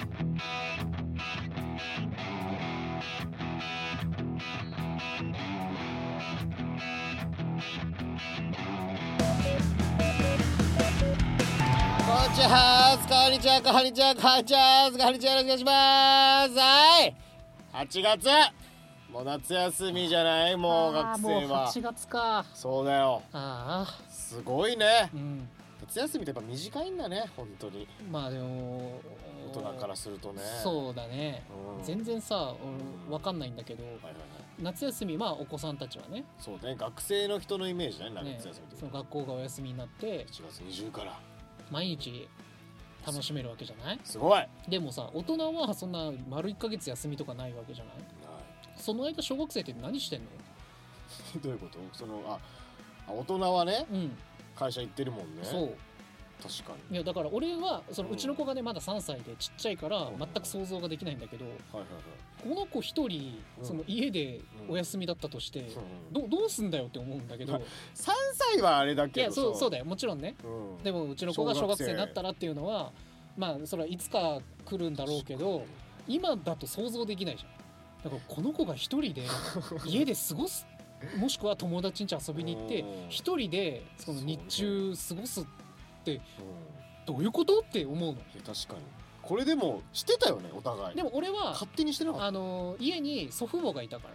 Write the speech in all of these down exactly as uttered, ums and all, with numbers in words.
こんにちは、こんにちは、こんにちは、こんにちは、こんにちは、よろしくお願いします。はい、はちがつもう夏休みじゃない。もう学生はもうはちがつか。 そうだよ。 ああ、 すごいね、 うん、 夏休みってやっぱ短いんだね、本当に。 まあでも大人からするとね。 そうだね、うん、全然さ、俺分かんないんだけど、はいはいはい、夏休み、まあお子さんたちはね、 そうね、学生の人のイメージだね、夏休みって、 ね、その学校がお休みになってしちがつにじゅうから毎日楽しめるわけじゃない。 すごい。でもさ、大人はそんな丸いっかげつ休みとかないわけじゃない。その間小学生って何してんの？ どういうこと？そのあ大人はね、うん、会社行ってるもんね。そう、確かに。 いやだから俺はそのうちの子がね、まださんさいでちっちゃいから全く想像ができないんだけど、はいはいはい、この子一人その家でお休みだったとして、うんうん、ど, どうすんだよって思うんだけど、 さんさいはあれだけど、いやそうそうだよ、もちろんね、うん、でもうちの子が小学生になったらっていうのはまあそれはいつか来るんだろうけど、今だと想像できないじゃん。だからこの子が一人で家で過ごすもしくは友達ん家遊びに行って一人でその日中過ごすってどういうことって思うの。いや確かにこれでもしてたよね、お互い。 でも俺は勝手にしてなかった。 あの家に祖父母がいたから、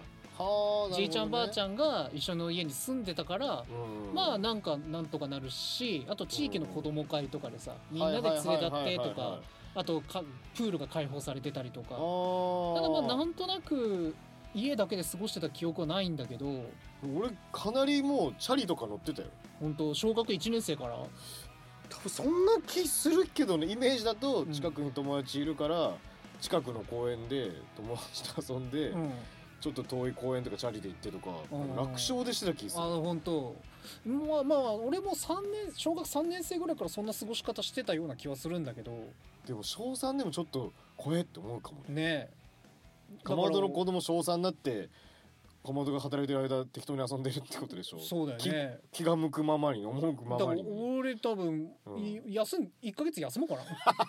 は、ね、じいちゃんばあちゃんが一緒の家に住んでたから、まあなんかなんとかなるし、あと地域の子供会とかでさ、みんなで連れ立ってとか、あとかプールが開放されてたりとか、ただまあなんとなく家だけで過ごしてた記憶はないんだけど、 俺かなりもうチャリとか乗ってたよ。 本当小学いちねん生から。 多分そんな気するけどね、イメージだと近くに友達いるから、うん、近くの公園で友達と遊んで、うん、ちょっと遠い公園とかチャリで行ってとか、うん、楽勝でしてた気する。 あ、本当。まあまあ俺もさんねん小学さんねん生ぐらいからそんな過ごし方してたような気はするんだけど、 でも小さんでもちょっと怖えって思うかもね。 ねえ、かまどの子供小さんになってかまどが働いてる間適当に遊んでるってことでしょ。 そうだよね。 気が向くままに思うままに。 俺多分、うん、休んいっかげつ休もうかな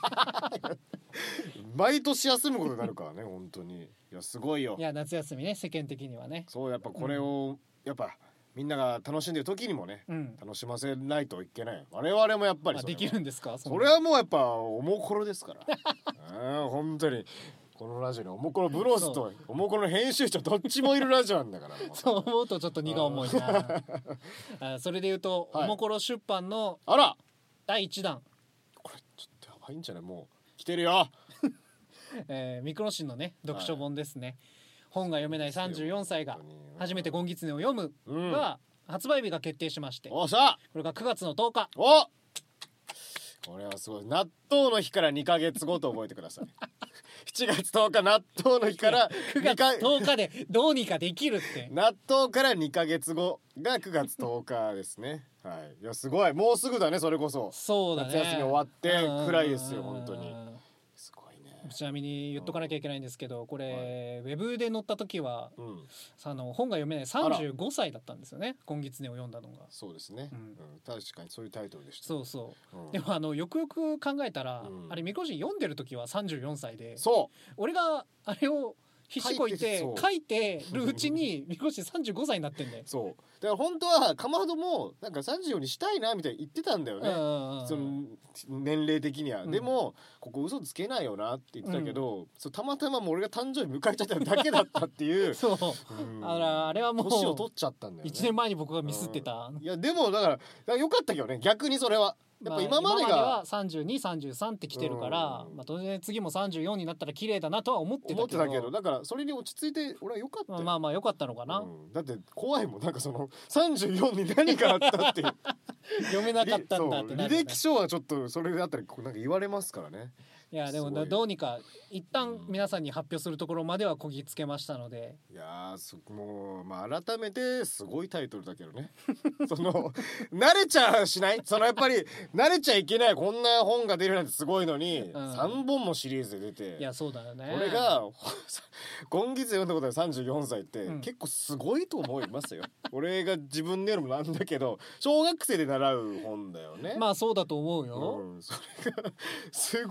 毎年休むことになるからね本当に。いやすごいよ。 いや夏休みね、世間的にはね。 そうやっぱこれを、うん、やっぱみんなが楽しんでる時にもね、うん、楽しませないといけない。我々もやっぱりそれはできるんですか。 それはもうやっぱおもころですからあ本当にこのラジオにおもころブロスとおもころの編集長どっちもいるラジオなんだからそう思うとちょっと荷が重いなあ。それでいうと、はい、おもころ出版のあらだいいちだん、 これちょっとやばいんじゃない？もう来てるよえー、ミクロシンのね読書本ですね、はい、本が読めないさんじゅうよんさいが初めてゴンギツネを読むが、うん、発売日が決定しまして、 おっしゃこれがくがつのとおか。 おこれはすごい。納豆の日からにかげつごと覚えてくださいしちがつとおか納豆の日からくがつとおかでどうにかできるって納豆からにかげつごがくがつとおかですねはい。いやすごい、もうすぐだね。それこそそうだね、 夏休み終わってくらいですよ本当に。すごいね。 ちなみに言っとかなきゃいけないんですけど、これ、はい、ウェブで載った時は、うん、あの本が読めないさんじゅうごさいだったんですよね、ゴンギツネを読んだのが。 そうですね、うんうん、確かにそういうタイトルでした。 そうそう、うん、でもあのよくよく考えたら、うん、あれミクロシン読んでる時はさんじゅうよんさいで、 そう俺があれを必死こいて書いてるうちにミクロシンさんじゅうごさいになってんだよ。 そうだから本当はかまどもなんかさんじゅうよんにしたいなみたいに言ってたんだよね、その年齢的には、うん、でもここ嘘つけないよなって言ってたけど、うん、そうたまたまもう俺が誕生日迎えちゃっただけだったっていうそう、うん、あらあれはもう年を取っちゃったんだよね。 いちねんまえに僕がミスってた、 うん、いやでもだから、だからよかったけどね逆にそれは。やっぱ今までが、まあ、今まではさんじゅうに、さんじゅうさんって来てるから、まあ、当然次もさんじゅうよんになったら綺麗だなとは思ってたけど思ってたけどだからそれに落ち着いて俺は良かったよ。 まあまあ良かったのかな、うん、 だって怖いもんなんかそのさんじゅうよんに何があったって読めなかったんだってなる、 ね、履歴書はちょっとそれであったらなんか言われますからね。 いやでもどうにか一旦皆さんに発表するところまではこぎつけましたので、 いやーもう、まあ、改めてすごいタイトルだけどねその慣れちゃしないそのやっぱり慣れちゃいけない。こんな本が出るなんてすごいのに、うん、さんぼんもシリーズで出て、 いやそうだよね。 俺が今月読んだことでさんじゅうよんさいって、うん、結構すごいと思いますよ俺が自分で言うのもなんだけど小学生で習う本だよね。 まあそうだと思うよ、 うん、それがすごいなんか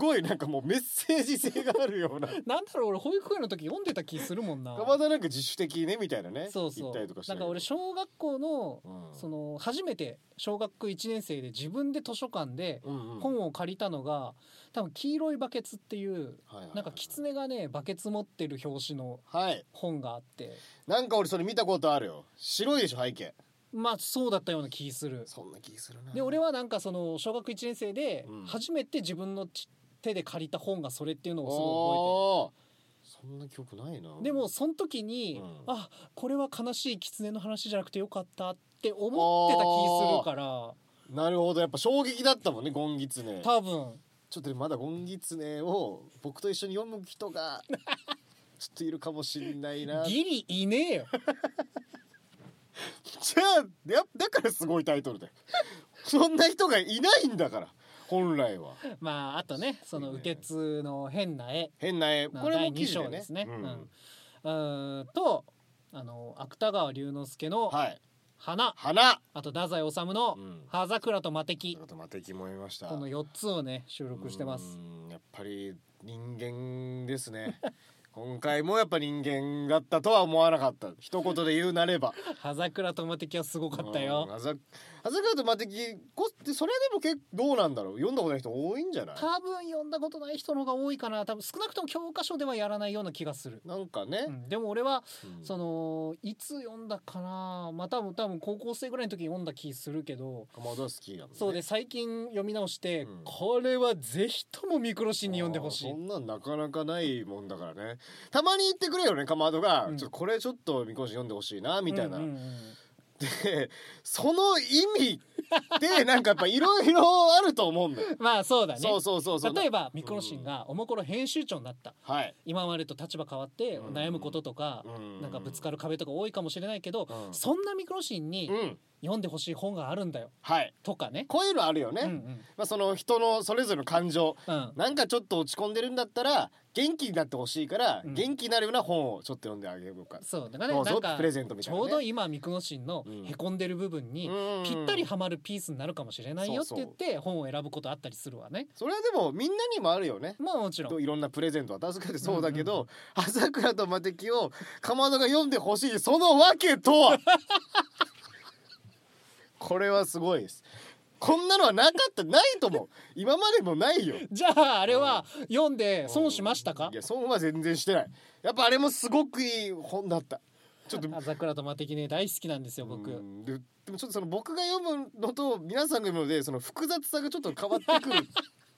もうメッセージ性があるようななんだろう俺保育園の時読んでた気するもんな。 まだなんか自主的ねみたいなねそうそう言ったりとかしてなんか俺小学校の、 うん、 その初めて小学いちねん生で自分で図書館で本を借りたのが、多分黄色いバケツっていう、はいはいはい、なんか狐がねバケツ持ってる表紙の本があって、はい、 なんか俺それ見たことあるよ。白いでしょ背景。 まあそうだったような気する。 そんな気するな。 で俺はなんかその小学いちねん生で初めて自分の手で借りた本がそれっていうのをすごい覚えてる。 そんな記憶ないな。 でもその時に、うん、あこれは悲しい狐の話じゃなくてよかったって思ってた気するから。 なるほどやっぱ衝撃だったもんねゴンギツネ。 多分ちょっとまだゴンギツネを僕と一緒に読む人がちょっといるかもしれないな。 ギリいねえよじゃあやだからすごいタイトルだよそんな人がいないんだから本来は。 まああとねその受津の変な絵変な絵これも記事でねですね、うんうん、とあの芥川龍之介の、はい花, 花あと太宰治の葉桜と魔敵、 うん、魔敵も見ました。 このよっつをね収録してます。 うんやっぱり人間ですね今回もやっぱ人間だったとは思わなかった。一言で言うなれば葉桜と魔敵はすごかったよ。 葉桜と魔敵こってそれでも結構どうなんだろう。読んだことない人多いんじゃない。 多分読んだことない人の方が多いかな。多分少なくとも教科書ではやらないような気がする。 なんかね、 うん、でも俺は、うん、そのいつ読んだかな。まあ多分多分高校生ぐらいの時に読んだ気するけど。 まだ好きなんだね。 そうで最近読み直して、うん、これはぜひともミクロシンに読んでほしい。 そんなんなかなかないもんだからね。たまに言ってくれよねかまどが、うん、ちょっとこれちょっとミクロシン読んでほしいなみたいな、うんうんうん、でその意味でなんかやっぱいろいろあると思うんだよまあそうだね。 そうそうそうそう。 例えばミクロシンがおもころ編集長になった、うん、今までと立場変わって悩むこととか、うん、なんかぶつかる壁とか多いかもしれないけど、うん、そんなミクロシンに、うん読んでほしい本があるんだよ、はい、とかね。 こういうのあるよね、うんうんまあ、その人のそれぞれの感情、うん、なんかちょっと落ち込んでるんだったら元気になってほしいから、うん、元気になるような本をちょっと読んであげようか。 そうだからね、なんかプレゼントみたいな、ね、 ちょうど今ミクノシンのへこんでる部分にぴったりはまるピースになるかもしれないよって言って本を選ぶことあったりするわね。 それはでもみんなにもあるよね。 まあもちろんいろんなプレゼントは確かにそうだけど、うんうん、朝倉と魔敵をかまどが読んでほしいその訳とはこれはすごいです。こんなのはなかったないと思う。今までもないよ。 じゃああれは読んで損しましたか。 いや損は全然してない。やっぱあれもすごくいい本だった。ちょっと朝倉と魔敵ね大好きなんですよ僕。 で, でもちょっとその僕が読むのと皆さんが読むのでその複雑さがちょっと変わってくる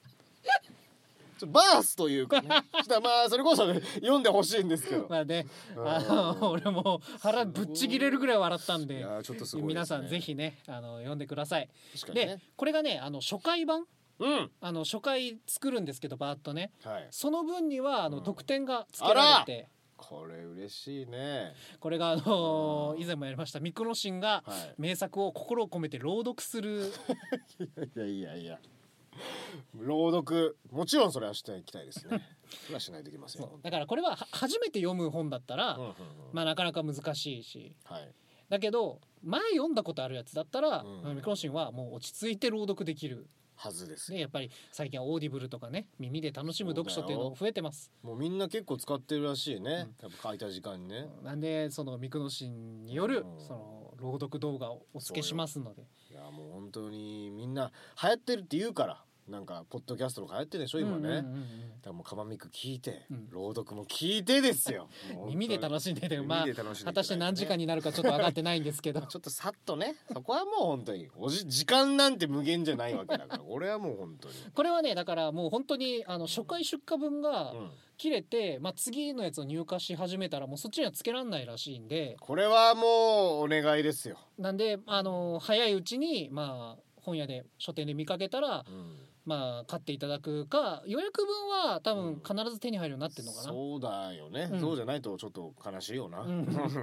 バースというかねちょっとまあそれこそ、ね、読んでほしいんですけどまあねあの俺も腹ぶっちぎれるぐらい笑ったんで、 いやちょっとすごいですね、 皆さんぜひねあの読んでください。 確かにね、 でこれがねあの初回版、うん、あの初回作るんですけどバーッとね、はい、その分にはあの、うん、特典がつけられて、 これ嬉しいね。 これがあのー、以前もやりましたミクノシンが名作を心を込めて朗読するいやいやいや朗読もちろんそれはしていきたいですねそれはしないといけません。 だからこれは初めて読む本だったら、うんうんうん、まあなかなか難しいし、はい、だけど前読んだことあるやつだったら、うん、ミクロシンはもう落ち着いて朗読できるはずですね。やっぱり最近はオーディブルとかね耳で楽しむ読書っていうのも増えてます。 もうみんな結構使ってるらしいね、うん、やっぱ書いた時間にね。 なんでそのミクノシンによる、うん、その朗読動画をお付けしますので。 いやもう本当にみんな流行ってるって言うからなんかポッドキャストとか流行ってるでしょ今ね、うんうんうんうん、だからもうカマミク聞いて、うん、朗読も聞いてですよ耳で楽しんでて、まあ果たして何時間になるかちょっと分かってないんですけどちょっとさっとねそこはもう本当におじ時間なんて無限じゃないわけだから俺はもう本当にこれはねだからもう本当にあの初回出荷分が切れて、うんまあ、次のやつを入荷し始めたらもうそっちにはつけらんないらしいんでこれはもうお願いですよ。 なんであの早いうちにまあ本屋で書店で見かけたら、うんまあ買っていただくか予約分は多分必ず手に入るようになってるのかな、 うん、そうだよね、うん、そうじゃないとちょっと悲しいよな、うん、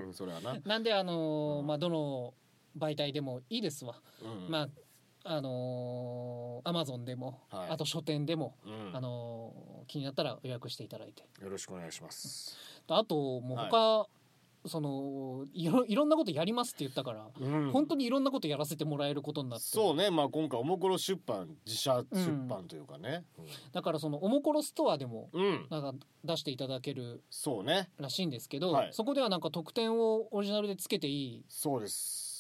それはななんであのーうん、まあどの媒体でもいいですわ、うん、まああのー、Amazon でも、はい、あと書店でも、うんあのー、気になったら予約していただいてよろしくお願いします。 あともう他、はいそのい ろ, いろんなことやりますって言ったから、うん、本当にいろんなことやらせてもらえることになって、 そうね、まあ、今回おもころ出版自社出版というかね、 うんうん、だからそのおもころストアでもなんか出していただけるらしいんですけど、 そ, ね、はい、そこではなんか特典をオリジナルでつけていいそうです。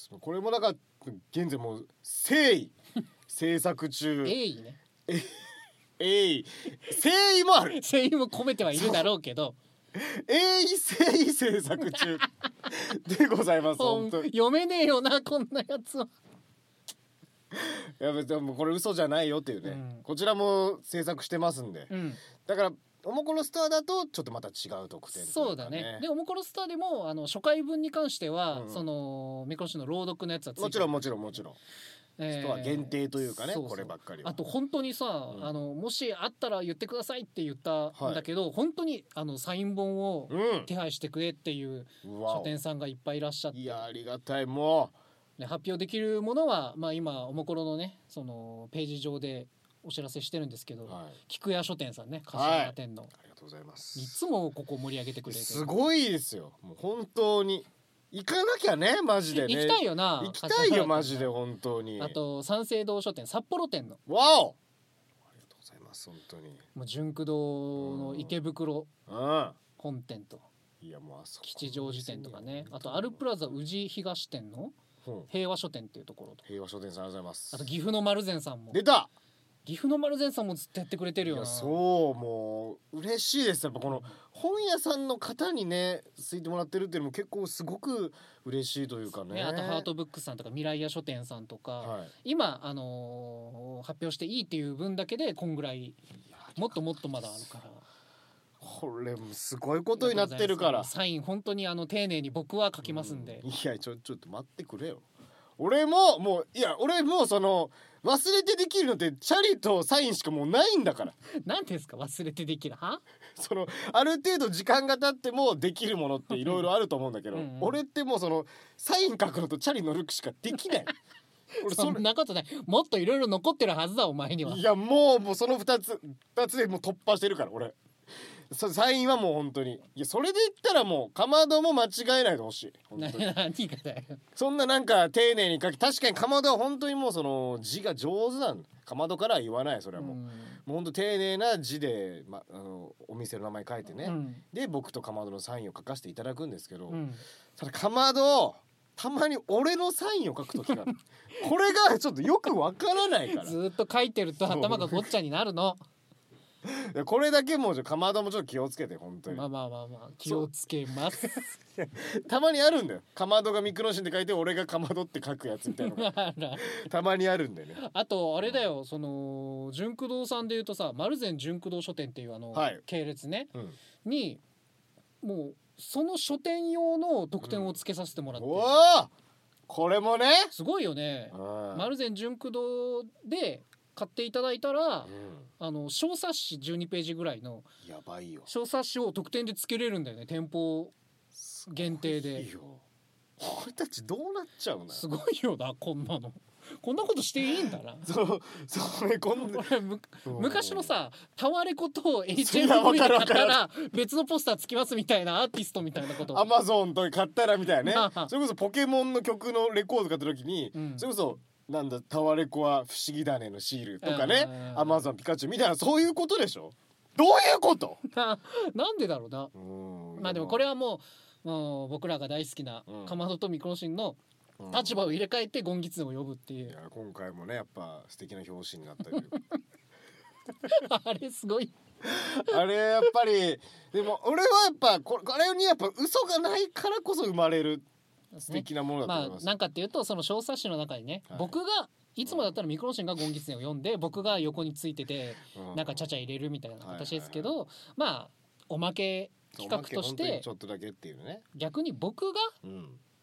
これもだから現在もう誠意制作中鋭意ね鋭意誠意もある誠意も込めてはいるだろうけど鋭意誠意制作中でございます。本当読めねえよなこんなやつは。 いや別にこれ嘘じゃないよっていうね、うん、こちらも制作してますんで、うん、だからおもころスターだとちょっとまた違う特典というかね。 そうだね。でおもころスターでもあの初回分に関しては、うん、そのみこしの朗読のやつはついてる。 もちろんもちろんもちろん、えー、人は限定というかね、そうそう、こればっかりは。 あと本当にさ、うん、あのもしあったら言ってくださいって言ったんだけど、はい、本当にあのサイン本を手配してくれっていう書店さんがいっぱいいらっしゃって、 いやありがたい。もうで発表できるものは、まあ、今おもころのねそのページ上でお知らせしてるんですけど、はい、菊屋書店さんね、柏店の、はい、 ありがとうございます。 いつもここ盛り上げてくれてすごいですよ。もう本当に行かなきゃね、マジでね。 行きたいよな。 行きたいよマジで本当に。 あと三省堂書店札幌店のわお、ありがとうございます。本当にもう純駆堂の池袋本店と、いやもうあそこ吉祥寺店とかね、あとアルプラザ宇治東店の平和書店っていうところと、 平和書店さんありがとうございます。 あと岐阜の丸善さんも出た。 岐阜の丸善さんもずっとやってくれてるよな。 いやそうもう嬉しいです。やっぱこの本屋さんの方にねついてもらってるっていうのも結構すごく嬉しいというか ね, ねあとハートブックさんとか未来屋書店さんとか、はい、今、あのー、発表していいっていう分だけでこんぐらいもっともっとまだあるから、 これもすごいことになってるから。 サイン本当にあの丁寧に僕は書きますんで、 うん、いやちょちょっと待ってくれよ。俺ももういや俺もうその忘れてできるのってチャリとサインしかもうないんだから。 何ですか忘れてできるはそのある程度時間が経ってもできるものっていろいろあると思うんだけどうん、うん、俺ってもうそのサイン書くのとチャリ乗るしかできない俺そんなことない。もっといろいろ残ってるはずだお前には。 いやもうもうそのふたつふたつでもう突破してるから俺。サインはもう本当にいやそれで言ったらもうかまども間違えないでほしい。 何がだよ。 そんななんか丁寧に書き、確かにかまどは本当にもうその字が上手なんだ。かまどからは言わない。それはもう、うん、もう本当丁寧な字で、ま、あのお店の名前書いてね、うん、で僕とかまどのサインを書かせていただくんですけど、うん、ただかまどたまに俺のサインを書くときがこれがちょっとよくわからないからずっと書いてると頭がごっちゃになるのこれだけもうかまどもちょっと気をつけて本当に。 まあまあまあまあ気をつけますたまにあるんだよ。かまどがミクロシンって書いて俺がかまどって書くやつみたいなのがたまにあるんだよね。 あとあれだよ、その純駆堂さんでいうとさ、丸善純駆堂書店っていうあの、はい、系列ね、うん、にもうその書店用の特典をつけさせてもらって、うん、 おーこれもねすごいよね。丸善純駆堂で買っていただいたら、うん、あの小冊子じゅうにページぐらいのやばいよ小冊子を特典でつけれるんだよね、店舗限定で。 いいよ俺たちどうなっちゃうの。 すごいよなこんなのこんなことしていいんだなそうそれこんなむ昔のさタワレコと エイチエムブイ で買ったら別のポスターつきますみたいなアーティストみたいなことアマゾンと買ったらみたいなねそれこそポケモンの曲のレコード買った時に、うん、それこそなんだタワレコは不思議だねのシールとかね、アマゾンピカチュウみたいなそういうことでしょ。どういうことなんでだろうな。うんまあでもこれはもう、もう僕らが大好きなかまどとミクロシンの立場を入れ替えてゴンギツネを呼ぶっていう、うん、いや今回もねやっぱ素敵な表紙になったりあれすごいあれやっぱりでも俺はやっぱこれにやっぱ嘘がないからこそ生まれる素敵なものだと思います。 まあ、なんかっていうとその小冊子の中にね、はい、僕がいつもだったらミクロシンがゴンギツネを読んで僕が横についてて、うん、なんかちゃちゃ入れるみたいな形ですけど、はいはいはい、まあおまけ企画としてちょっとだけっていうね、 逆に僕が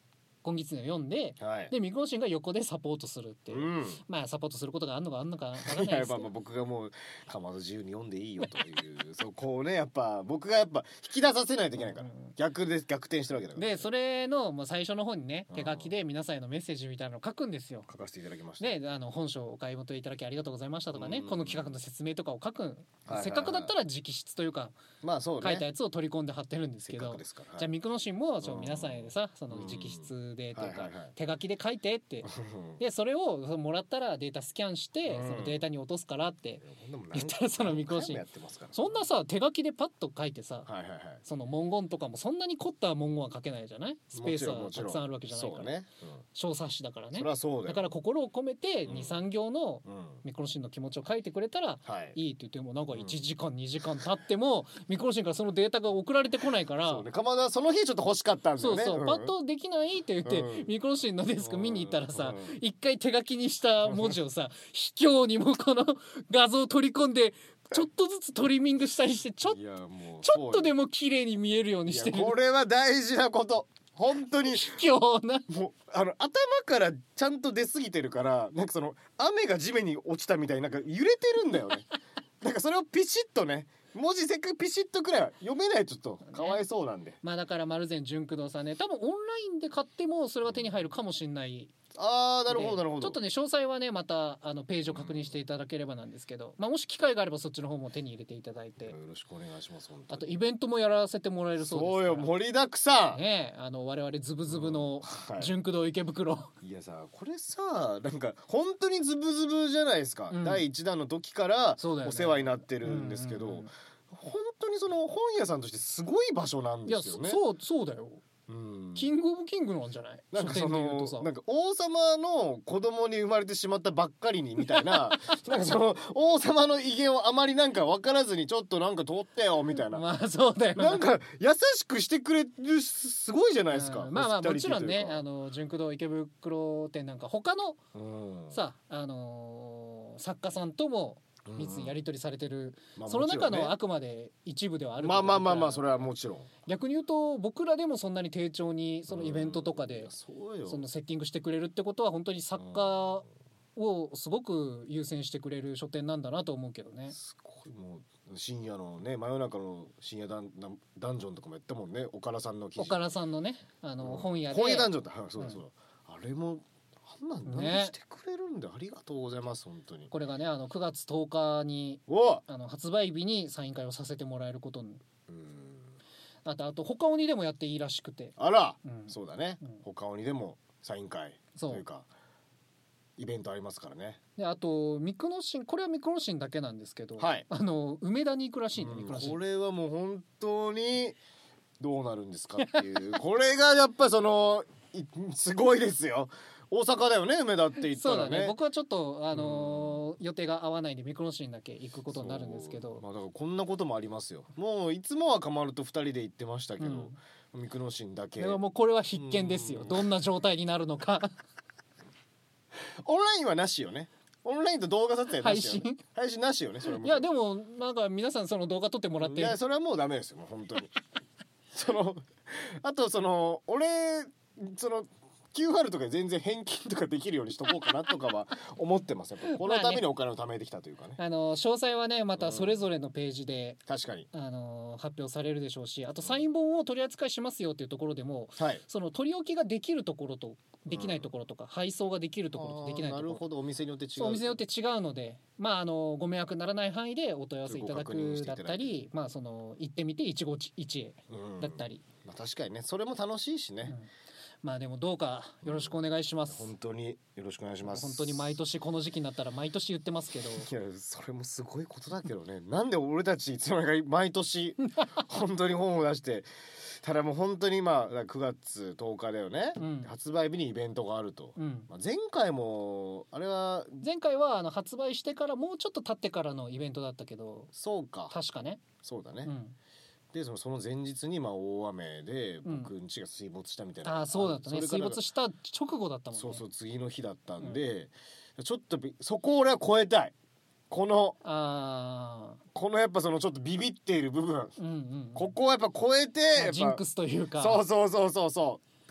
金狐を読んで、 はい、 でミクロシンが横でサポートするっていう、うん、まあサポートすることがあるのかあんのかわからないですけど、 いやまあ僕がもうかまど自由に読んでいいよというそこをねやっぱ僕がやっぱ引き出させないといけないから、うん、逆で逆転してるわけだから、 でそれのもう最初の方にね手書きで皆さんへのメッセージみたいなのを書くんですよ。 書かせていただきました。 であの本書をお買い求めいただきありがとうございましたとかね、この企画の説明とかを書く、はいはいはい、せっかくだったら直筆というか、まあそうね、書いたやつを取り込んで貼ってるんですけど、はい、じゃあミクノシンもちょ皆さんへでさその直筆でというか、はいはいはい、手書きで書いてってでそれをもらったらデータスキャンして、そのデータに落とすからって言ったらそのミクノシンそんなさ手書きでパッと書いてさ、はいはいはい、その文言とかもそんなに凝った文言は書けないじゃない、スペースはたくさんあるわけじゃないから、ね、うん、小冊子だからね。そりゃそうだよ。だから心を込めて に,さん 行のミクロシンの気持ちを書いてくれたらいいって言っても、なんかいちじかんにじかん経ってもミクロシンからそのデータが送られてこないから、そうね、かまだその日ちょっと欲しかったんですよね。そうそう、うん、パッとできないって言って、うん、ミクロシンのデスク見に行ったらさ、うん、一回手書きにした文字をさ卑怯にもこの画像を取り込んでちょっとずつトリミングしたりしてちょっちょっとでも綺麗に見えるようにしてる。これは大事なこと、本当に卑怯な、もうあの頭からちゃんと出過ぎてるから、なんかその雨が地面に落ちたみたいになんか揺れてるんだよねなんかそれをピシッとね、文字せっかくピシッとくらいは読めないとちょっとかわいそうなんで、ね、まあだから丸善純駆動さんね、多分オンラインで買ってもそれは手に入るかもしれない。あーなるほどなるほど。ちょっとね詳細はねまたあのページを確認していただければなんですけど、まあ、もし機会があればそっちの方も手に入れていただいてよろしくお願いします。あとイベントもやらせてもらえるそうですから。そうよ、盛りだくさんね、あの我々ズブズブの純駆動池袋、うんはい、いやさこれさなんか本当にズブズブじゃないですか、うん、だいいちだんの時からお世話になってるんですけど、ね、うんうんうん、本当にその本屋さんとしてすごい場所なんですよね。いやそうそうだよ、うん、キングオブキングなんじゃない？なんかそのなんか王様の子供に生まれてしまったばっかりにみたいななんかその王様の威厳をあまりなんか分からずにちょっとなんか通ってよみたいなまあそうだよな、なんか優しくしてくれるすごいじゃないですか、うん、まあまあもちろんねあの純駆動池袋店なんか他の、うん、さあのー、作家さんとも密にやり取りされてる、うんまあね、その中のあくまで一部ではあるまあまあまあまあそれはもちろん逆に言うと僕らでもそんなに丁重にそのイベントとかでそのセッティングしてくれるってことは本当に作家をすごく優先してくれる書店なんだなと思うけどね。すごいもう深夜のね真夜中の深夜ダンダンジョンとかもやったもんね、岡田さんの記事、岡田さんのねあの、うん、本屋で本屋ダンジョンって、はい、そうだそうだ、うん、あれもあんなん何してくれるんで、ね、ありがとうございます本当に。これがねあのくがつとおかにあの発売日にサイン会をさせてもらえることに、うん、あとあと他鬼でもやっていいらしくて、あら、うん、そうだね、うん、他鬼でもサイン会というかイベントありますからね。であとミクノシン、これはミクノシンだけなんですけど、はい、あの梅田に行くらしいね、うん、ミクノシン。これはもう本当にどうなるんですかっていうこれがやっぱそのすごいですよ。大阪だよね梅田って言ったらね。そうだね、僕はちょっと、あのーうん、予定が合わないんでミクノシンだけ行くことになるんですけど、まあ、だからこんなこともありますよ。もういつもはかまるとふたりで行ってましたけど、うん、ミクノシンだけでももうこれは必見ですよ、どんな状態になるのかオンラインはなしよね。オンラインと動画撮影なしよ、ね、配信配信なしよね。それもいやでもなんか皆さんその動画撮ってもらって、いやそれはもうダメですよもう本当にそのあとその俺そのキューアール とか全然返金とかできるようにしとこうかなとかは思ってます。やっぱこのためにお金を貯めてきたというかね。あの詳細はねまたそれぞれのページで、うん、確かにあの発表されるでしょうし、あとサイン本を取り扱いしますよっていうところでも、はい、その取り置きができるところとできないところとか、うん、配送ができるところとできないところ、なるほど、お店によって違う。そうお店によって違うので、まああのご迷惑にならない範囲でお問い合わせいただくだったり、まあその行ってみて一期一会だったり、うん、まあ確かにねそれも楽しいしね。うん、まあでもどうかよろしくお願いします、うん、本当によろしくお願いします。本当に毎年この時期になったら毎年言ってますけど、いやそれもすごいことだけどねなんで俺たちいつの間にか毎年本当に本を出してただもう本当に今くがつとおかだよね、うん、発売日にイベントがあると、うんまあ、前回もあれは前回はあの発売してからもうちょっと経ってからのイベントだったけど、そうか確かね、そうだね、うんでその、その前日にまあ大雨で僕ん家が水没したみたいな、うん、あそうだったね、水没した直後だったもんね。そうそう次の日だったんで、うん、ちょっとそこを俺は超えたい。このあこのやっぱそのちょっとビビっている部分、うんうん、ここをやっぱ超えて、まあ、ジンクスというかそうそうそうそうそう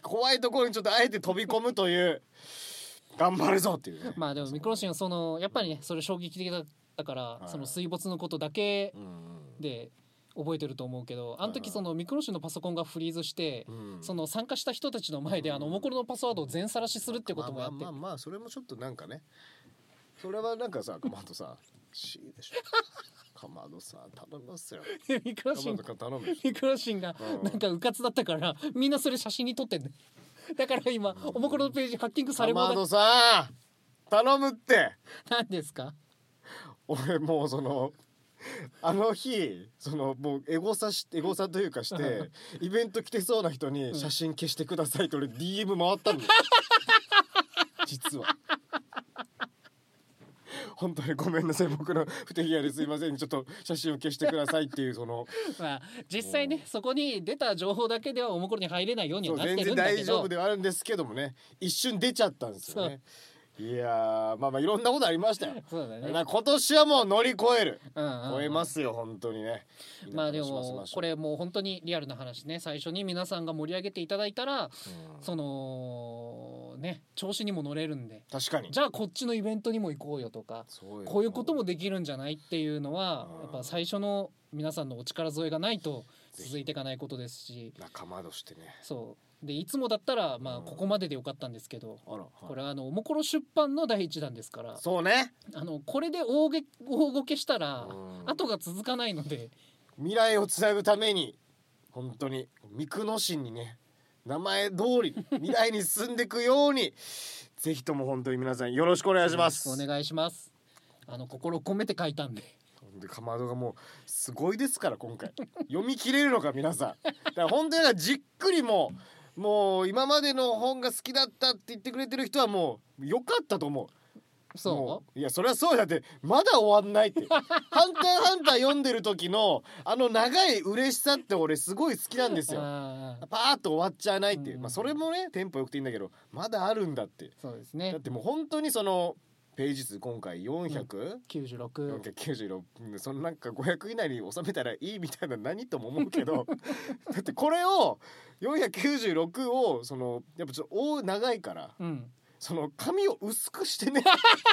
怖いところにちょっとあえて飛び込むという頑張るぞっていう、ね、 まあでもミクロシンはそのやっぱりねそれ衝撃的だったから、はい、その水没のことだけで覚えてると思うけど、あの時そのミクロシンのパソコンがフリーズして、うん、その参加した人たちの前であのおもころのパスワードを全さらしするってこともやって、 まあまあまあ、まあ、それもちょっとなんかね、それはなんかさ、かまどさしいでしょかまどさ頼みますよミクロシンミクロシンがなんかうかつだったからみんなそれ写真に撮ってんねだから今おもころのページハッキングされ放題。かまどさ頼むって。 何ですか。 俺もうそのあの日そのもうエゴサしエゴサというかしてイベント来てそうな人に写真消してくださいって俺 ディーエム 回ったんだよ実は本当にごめんなさい僕の不手際ですいませんちょっと写真を消してくださいっていうそのまあ実際ねそこに出た情報だけではおもころに入れないようにはなってるんだけど、 全然大丈夫ではあるんですけどもね、一瞬出ちゃったんですよね。いやまあまあいろんなことありましたよ。 そうだね。 今年はもう乗り越える、うんうんうん、超えますよ本当にね。 まあでもこれもう本当にリアルな話ね、最初に皆さんが盛り上げていただいたら、うん、そのね調子にも乗れるんで、 確かにじゃあこっちのイベントにも行こうよとか、うこういうこともできるんじゃないっていうのは、うん、やっぱ最初の皆さんのお力添えがないと続いていかないことですし、 仲間としてね。 そうでいつもだったらまあここまででよかったんですけど、うん、これはあのおもころ出版の第一弾ですから、 そうね、 あのこれで大げ大ごけしたら後が続かないので、 未来をつなぐために本当にミクノシンにね名前通り未来に進んでいくようにぜひとも本当に皆さんよろしくお願いします。 お願いします。あの心を込めて書いたんで。 でかまどがもうすごいですから今回読み切れるのか皆さん。だから本当にじっくりもうもう今までの本が好きだったって言ってくれてる人はもう良かったと思う。 そういやそれはそうだってまだ終わんないってハンターハンター読んでる時のあの長い嬉しさって俺すごい好きなんですよ。パーッと終わっちゃわないっていう、まあ、それもねテンポよくていいんだけどまだあるんだって。 そうですね。 だってもう本当にそのページ数今回よんひゃくきゅうじゅうろく、 よんひゃくきゅうじゅうろく、そのなんかごひゃく以内に収めたらいいみたいな何とも思うけどだってこれをよんひゃくきゅうじゅうろくをそのやっぱちょっと大長いから、うん、その紙を薄くしてね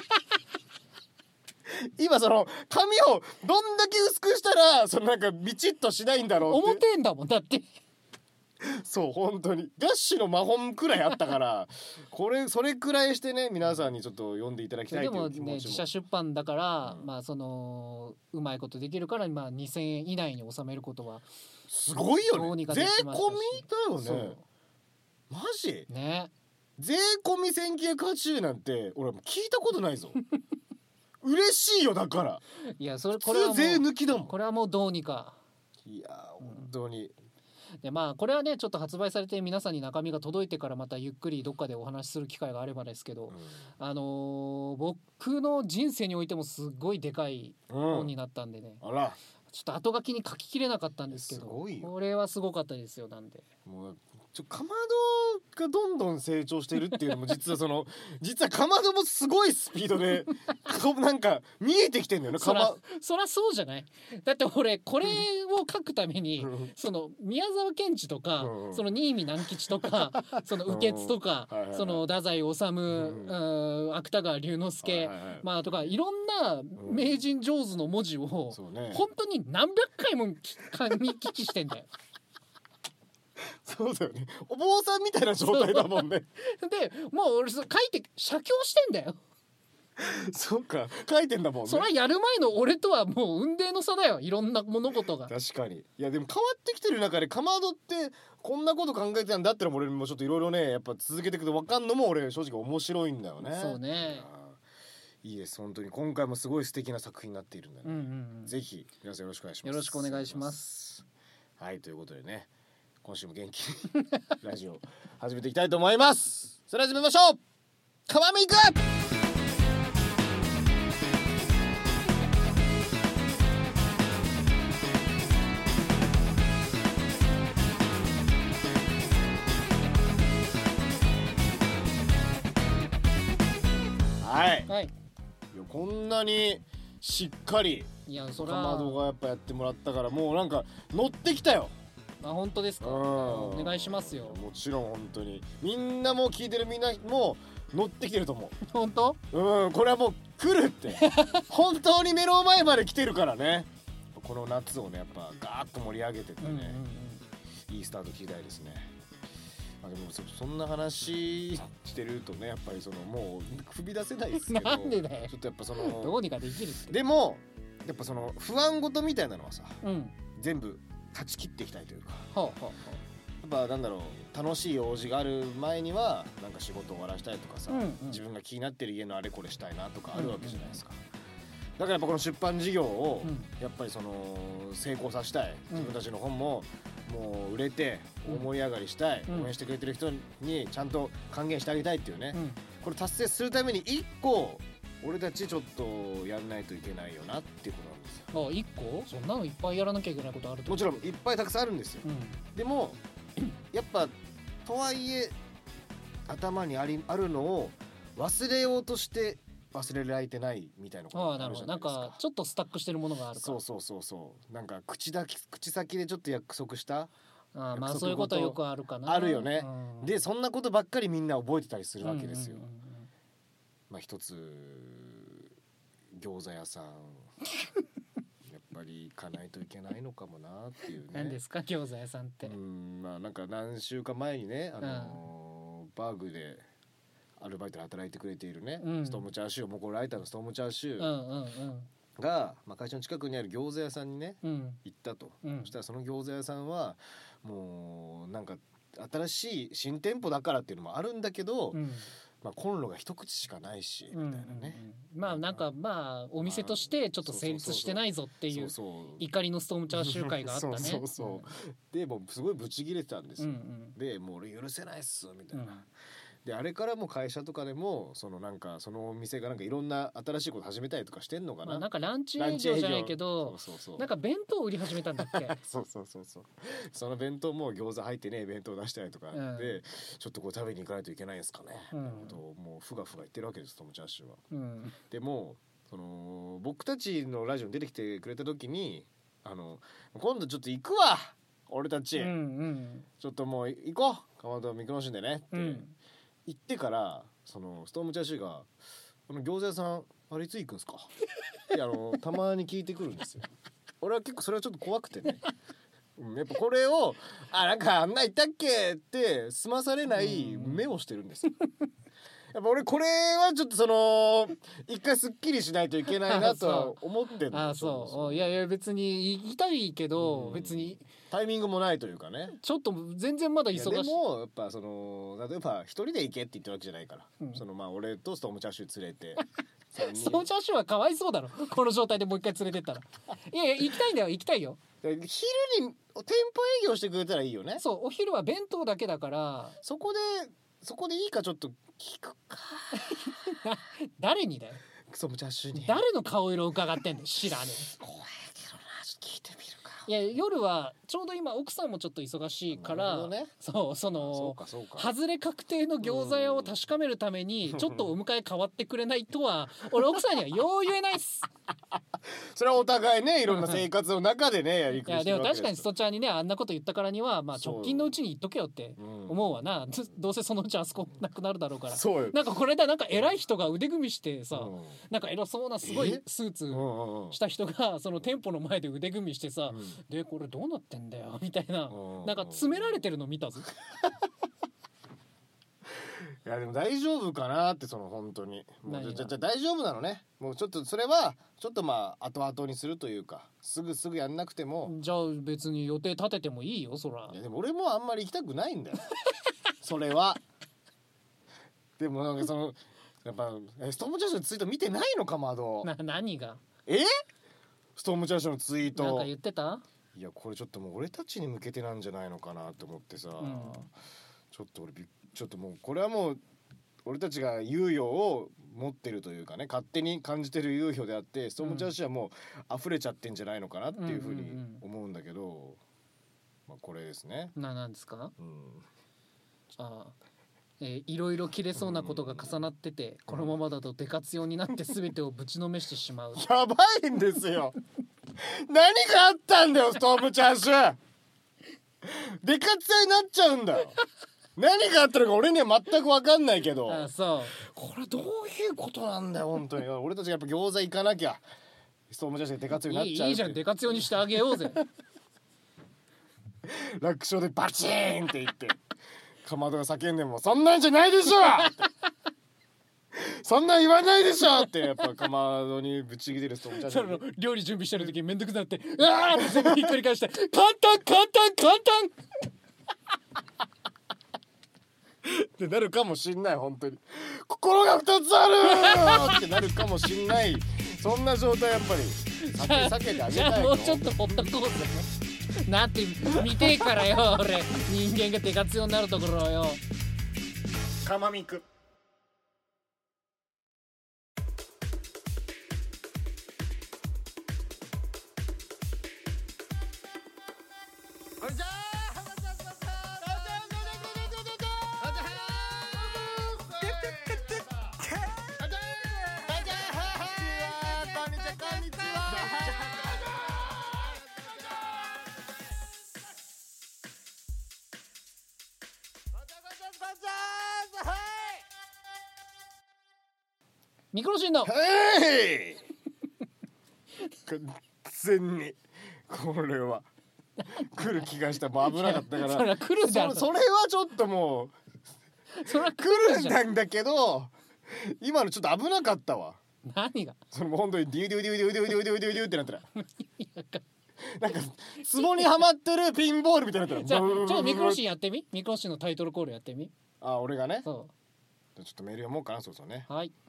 今その紙をどんだけ薄くしたらそのなんかビチッとしないんだろうって思ってんだもんだってそう本当にガッシュの魔本くらいあったからこれそれくらいしてね皆さんにちょっと読んでいただきたいという気持ちも。でもね自社出版だから、うん、まあそのうまいことできるからまあにせんえん以内に収めることはすごいよね。税込みだよね。マジね。 税込みせんきゅうひゃくはちじゅうえんなんて俺も聞いたことないぞ嬉しいよだから。 いやそれこれはもう税抜きだもん。 これはもうどうにか。 いや本当に、うんでまあこれはねちょっと発売されて皆さんに中身が届いてからまたゆっくりどっかでお話しする機会があればですけど、うん、あのー、僕の人生においてもすごいでかい本になったんでね、 うん、あらちょっと後書きに書ききれなかったんですけどこれはすごかったですよ。なんでもうちょかまどがどんどん成長してるっていうのも実はその実はかまどもすごいスピードでなんか見えてきてんだよね。 そらそらそうじゃない。だって俺これを書くためにその宮沢賢治とか、うん、その新見南吉とかその右傑とか、うん、その太宰治、うん、芥川龍之介、はいはいはい、まあとかいろんな名人上手の文字を、うんね、本当に何百回も見聞きしてんだよそうだよね。お坊さんみたいな状態だもんねでもう俺書いて写経してんだよそうか書いてんだもんね。 それはやる前の俺とはもう雲泥の差だよいろんな物事が。 確かに。いやでも変わってきてる中でかまどってこんなこと考えてたんだったら俺もちょっといろいろねやっぱ続けていくと分かんのも俺正直面白いんだよね。 そうね。 いいです本当に今回もすごい素敵な作品になっているんで、ねうんうんうん、ぜひ皆さんよろしくお願いします。 よろしくお願いします。 はいということでね今週も元気にラジオ始めていきたいと思います。それでは始めましょう。かまみくはい、はい、いやこんなにしっかりいやそらかまどがやっぱやってもらったからもうなんか乗ってきたよあ本当ですか、お願いしますよ。 もちろん本当にみんなもう聞いてるみんなも乗ってきてると思う。 本当？ うんこれはもう来るって本当に目の前まで来てるからね。この夏をねやっぱガーッと盛り上げてってね、うんうんうん、いいスタート切りたいですね。まあ、でも そ, そんな話してるとねやっぱりそのもう踏み出せないですけどなんでだよ。 ちょっとやっぱそのどうにかできるって。 でもやっぱその不安事みたいなのはさ、 うん、 全部断ち切っていきたいというか、 はあはあはあ、やっぱなんだろう楽しい用事がある前にはなんか仕事を終わらしたいとかさ、うんうん、自分が気になってる家のあれこれしたいなとかあるわけじゃないですか、うんうん、だからやっぱこの出版事業をやっぱりその成功させたい、うん、自分たちの本ももう売れて大盛り上がりしたい、うん、応援してくれてる人にちゃんと還元してあげたいっていうね、うん、これ達成するために一個俺たちちょっとやんないといけないよなっていうことなんですよ。 あ、一個？そんなのいっぱいやらなきゃいけないことあると。 もちろんいっぱいたくさんあるんですよ、うん、でもやっぱとはいえ頭にありあるのを忘れようとして忘れられてないみたいなことがあるじゃないですか。ああ、なるほど。 なんかちょっとスタックしてるものがあるか。 そうそうそうそう。なんか口だけ口先でちょっと約束したああ、まあそういうことはよくあるかな。 あるよね、うん、でそんなことばっかりみんな覚えてたりするわけですよ、うんうんうん、まあ一つ餃子屋さんやっぱり行かないといけないのかもなっていうね。 何ですか餃子屋さんって。 うん、まあなんか何週間前にね、あのーうん、バーグでアルバイトで働いてくれているね、うん、ストームチャーシュー、もうこれライターのストームチャーシューが、うんうんうん、まあ、会社の近くにある餃子屋さんにね、うん、行ったと、うん、そしたらその餃子屋さんはもうなんか新しい新店舗だからっていうのもあるんだけど、うん、まあ、コンロが一口しかないし、みたいなね、うんうんうん、まあなんかまあお店としてちょっと成立してないぞっていう怒りのストームチャーシュー会があったね。 そうそうそう、うん、でもうすごいブチギレてたんですよ、うんうん、でもう俺許せないっすみたいな、うん、であれからも会社とかでもそのなんかそのお店がなんかいろんな新しいこと始めたりとかしてんのかな、まあ、 なんかランチ営業じゃないけど、そうそうそう、なんか弁当売り始めたんだっけそうそうそうそう、その弁当も餃子入ってね弁当出したりとかで、うん、ちょっとこう食べに行かないといけないんですかね、うん、ともうふがふが言ってるわけですトムチャーシューは、うん、でもその僕たちのラジオに出てきてくれた時にあの今度ちょっと行くわ俺たち、うんうん、ちょっともう行こうかまどミクノシンでねって、うん行ってからそのストームチャーシューがこの餃子屋さんあれいつ行くんすかってあのたまに聞いてくるんですよ。俺は結構それはちょっと怖くてね、うん、やっぱこれをあなんかあんな言ったっけって済まされない目をしてるんですよ。やっぱ俺これはちょっとその一回すっきりしないといけないなとは思ってんの。 あそう、そういやいや別に言いたいけど、うん、別にタイミングもないというかね、 ちょっと全然まだ忙しい。 でもやっぱその例えば一人で行けって言ってるわけじゃないから、うん、そのまあ俺とストームチャーシュー連れてストームチャーシューはかわいそうだろこの状態でもう一回連れてったらいやいや行きたいんだよ行きたいよ。 昼に店舗営業してくれたらいいよね。 そうお昼は弁当だけだからそこでそこでいいかちょっと聞くか誰にだよストームチャーシューに誰の顔色を伺ってんの知らねえ怖いけどなちょっと聞いてみるか。 いや夜はちょうど今奥さんもちょっと忙しいから、ね、そうそのそうかそうか外れ確定の餃子屋を確かめるためにちょっとお迎え変わってくれないとは俺奥さんにはよう言えないっすそれはお互いねいろんな生活の中でねやりくりしてるわけです。いやでも確かにストちゃんにねあんなこと言ったからにはまあ直近のうちに言っとけよって思うわな、うん、どうせそのうちあそこなくなるだろうから。そうよ。なんかこれだなんか偉い人が腕組みしてさ、うん、なんか偉そうなすごいスーツした人がその店舗の前で腕組みしてさ、うん、でこれどうなってんだよみたいな、うん、なんか詰められてるの見たぞいやでも大丈夫かなってその本当にもうじゃじゃ大丈夫なのね。もうちょっとそれはちょっとまあ後々にするというかすぐすぐやんなくてもじゃあ別に予定立ててもいいよそら。 いやでも俺もあんまり行きたくないんだよそれは。でもなんかそのやっぱストームチャーシューのツイート見てないのかまどな何がえストームチャーシューのツイートなんか言ってた。 いやこれちょっともう俺たちに向けてなんじゃないのかなと思ってさ、うん、ちょっと俺ちょっともうこれはもう俺たちが猶予を持ってるというかね勝手に感じてる猶予であってストームチャーシューはもう溢れちゃってんじゃないのかなっていうふうに思うんだけど、うんうんうん、まあ、これですね。 ななんですか、うん、ああ、えー、いろいろ切れそうなことが重なってて、うん、このままだとデカツ用になって全てをぶちのめしてしまうやばいんですよ何があったんだよストームチャーシューデカツヤになっちゃうんだよ。何があったのか俺には全く分かんないけど、 あそうこれどういうことなんだよ本当に。俺たちがやっぱ餃子行かなきゃストームジャージでデカツヤになっちゃう。 いいいいじゃん、デカツヤにしてあげようぜ。 楽勝でバチーンって言ってかまどが叫んでもそんなんじゃないでしょそんなん言わないでしょってやっぱかまどにぶち切れるストームジャージその料理準備してる時めんどくなってうわーって全部ひっくり返して簡単簡単簡単ってなるかもしんない。本当に心がふたつあるってなるかもしんない。そんな状態やっぱり避け避けてあげじゃたい。 あもうちょっとほっとこうぜなって見てえからよ俺人間がデカツヤになるところをよ。 かまみくミクロシンのはい完全にこれは来る気がした。もう危なかったからそりゃ来るだろ。 そそれはちょっともうそりゃ来るんだんだけど今のちょっと危なかったわ。 何がその本当にデューデューデューデューデューデューデューデューデューってなったらなんか壺にはまってるピンボールみたいになったらじゃあちょっとミクロシンやってみ。ミクロシンのタイトルコールやってみ。 あ俺がねそちょっとメール読もうかな。そうそうね。 うはい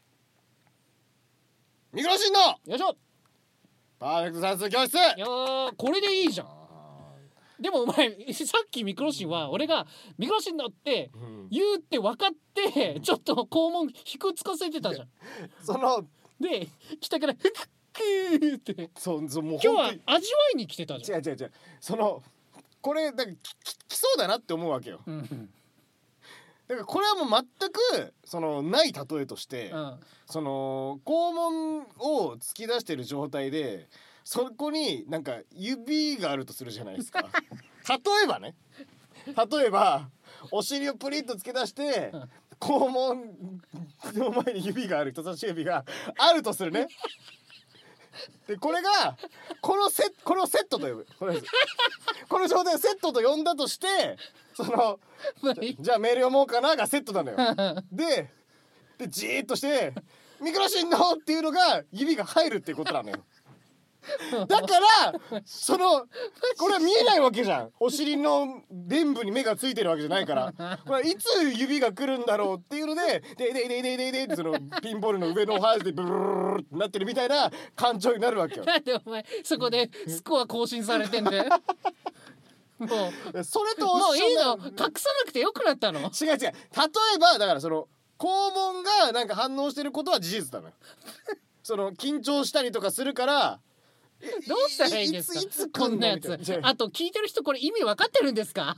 ミクロシンのよいしょ。 パーフェクト算数教室。 いやーこれでいいじゃん。でもお前さっきミクロシンは俺がミクロシンだって言うって分かってちょっと肛門引くつかせてたじゃん。 そので来たからフックーってそうそうもう今日は本味わいに来てたじゃん。 当に違う違う違うそのこれだからきききそうだなって思うわけよ。 うんだからこれはもう全くそのない例えとして、 うんその肛門を突き出してる状態でそこになんか指があるとするじゃないですか。例えばね例えばお尻をプリッと突き出してうん肛門の前に指がある人差し指があるとするね。でこれがこのセこのセットと呼ぶこれですこの状態をセットと呼んだとしてそのじゃじゃあメール読もうかながセットなのよ。ででじーっとしてミクロシンのっていうのが指が入るっていうことなのよ。だからそのこれは見えないわけじゃん。お尻の臀部に目がついてるわけじゃないからこれいつ指が来るんだろうっていうのでででででででってそのピンボールの上の端でブルルルってなってるみたいな感情になるわけよ。 なんでお前そこでスコア更新されてんだよ。もうそれともういいのな隠さなくてよくなったの。 違う違う例えばだからその肛門がなんか反応してることは事実なのよ。その緊張したりとかするからどうしたらいいんですかいついつこ来んのんなやつみたいなあと聞いてる人これ意味分かってるんですか。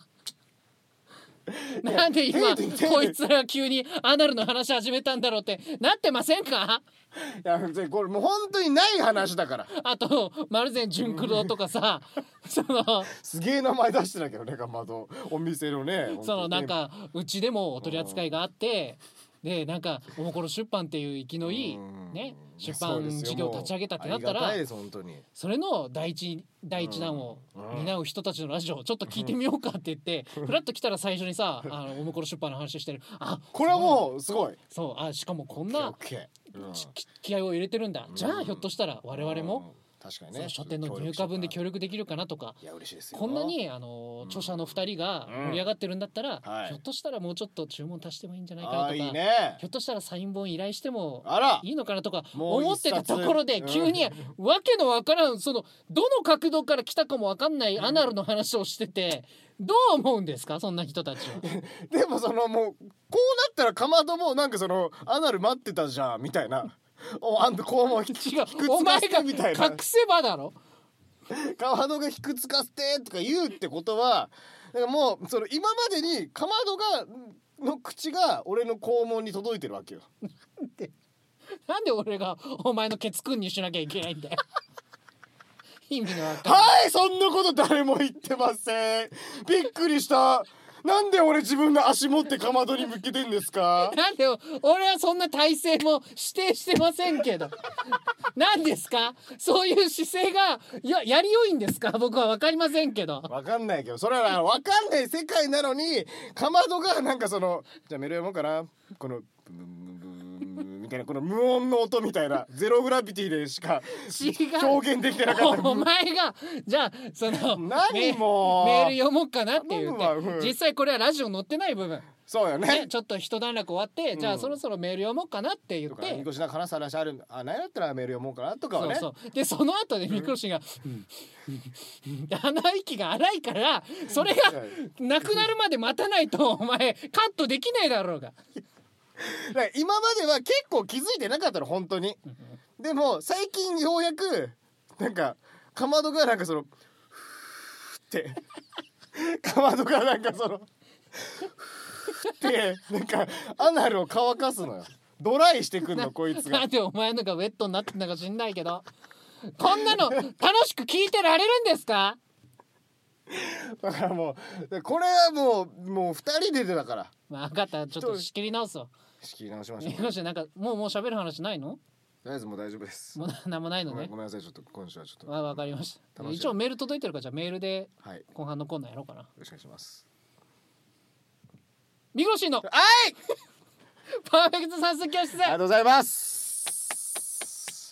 なんで今手で手でこいつら急にアナルの話始めたんだろうってなってませんか。 いやこれもう本当にない話だからあと丸善純駆動とかさそのすげえ名前出してたけどねかまどお店のねそのなんかうちでもお取り扱いがあってでなんかおもころ出版っていう生きのいいね出版事業を立ち上げたってなったらそれの第一第一弾を担う人たちのラジオをちょっと聞いてみようかって言ってフラッと来たら最初にさあのおもころ出版の話してる。あこれはもうすごいそうあしかもこんなオッケーうんちき気合を入れてるんだ。じゃあひょっとしたら我々も確かにねその書店の入荷分で協力できるかなとかいや嬉しいですよこんなにあの著者のふたりが盛り上がってるんだったらはいひょっとしたらもうちょっと注文足してもいいんじゃないかなとかあーいいねひょっとしたらサイン本依頼してもあらいいのかなとかもう思ってたところで一冊急にわけのわからんそのどの角度から来たかもわかんないアナルの話をしててどう思うんですかそんな人たちは。 でもそのもうこうなったらかまどもなんかそのアナル待ってたじゃんみたいなおあんたこうも引く違うつかお前せてみたいなが隠せばだろ。 かまどが引くつかせてとか言うってことはだからもうその今までにかまどがの口が俺の肛門に届いてるわけよ。 なんで俺がお前のケツくんにしなきゃいけないんだよ。 意味のわかんない。 はいそんなこと誰も言ってません。びっくりした。なんで俺自分の足持ってかまどに向けてんですか。 なんで俺はそんな体勢も指定してませんけど何ですかそういう姿勢がややりよいんですか。僕は分かりませんけど。 わかんないけどそれはわかんない世界なのにかまどがなんかそのじゃあメール読もうかなこのブンブンブンブンみたいなこの無音の音みたいなゼログラビティでしか表現できてなかった。 お前がじゃあその何もメール読もうかなって言って、 うん、 実際これはラジオ載ってない部分そうよね、 ね、ちょっと一段落終わって、うん、じゃあそろそろメール読もうかなって言ってみこしなんか話す話あるあ何やったらメール読もうかなとかはね。 そうそうでその後でみこしが、うん、鼻息が荒いからそれがなくなるまで待たないとお前カットできないだろうが。 だから今までは結構気づいてなかったの本当に。でも最近ようやくなんかかまどがなんかそのってかまどがなんかそのってなんかアナルを乾かすのよ。ドライしてくんのこいつが。 なんでお前のがウェットになってんのか知んないけどこんなの楽しく聞いてられるんですか。 だからもうこれはもうもうふたりでだから。 まあ分かった、ちょっと仕切り直すわ。 仕切り直しましょう。 みこしなんかもうもう喋る話ないの。 とりあえずもう大丈夫です。 もう何もないのね。 ごめんなさいちょっと今週はちょっと。 あ、わかりました。一応メール届いてるからじゃあメールで後半のコーナーやろうかな。 よろしくお願いします。 ミクロシンのはいパーフェクト算数教室。 ありがとうございます。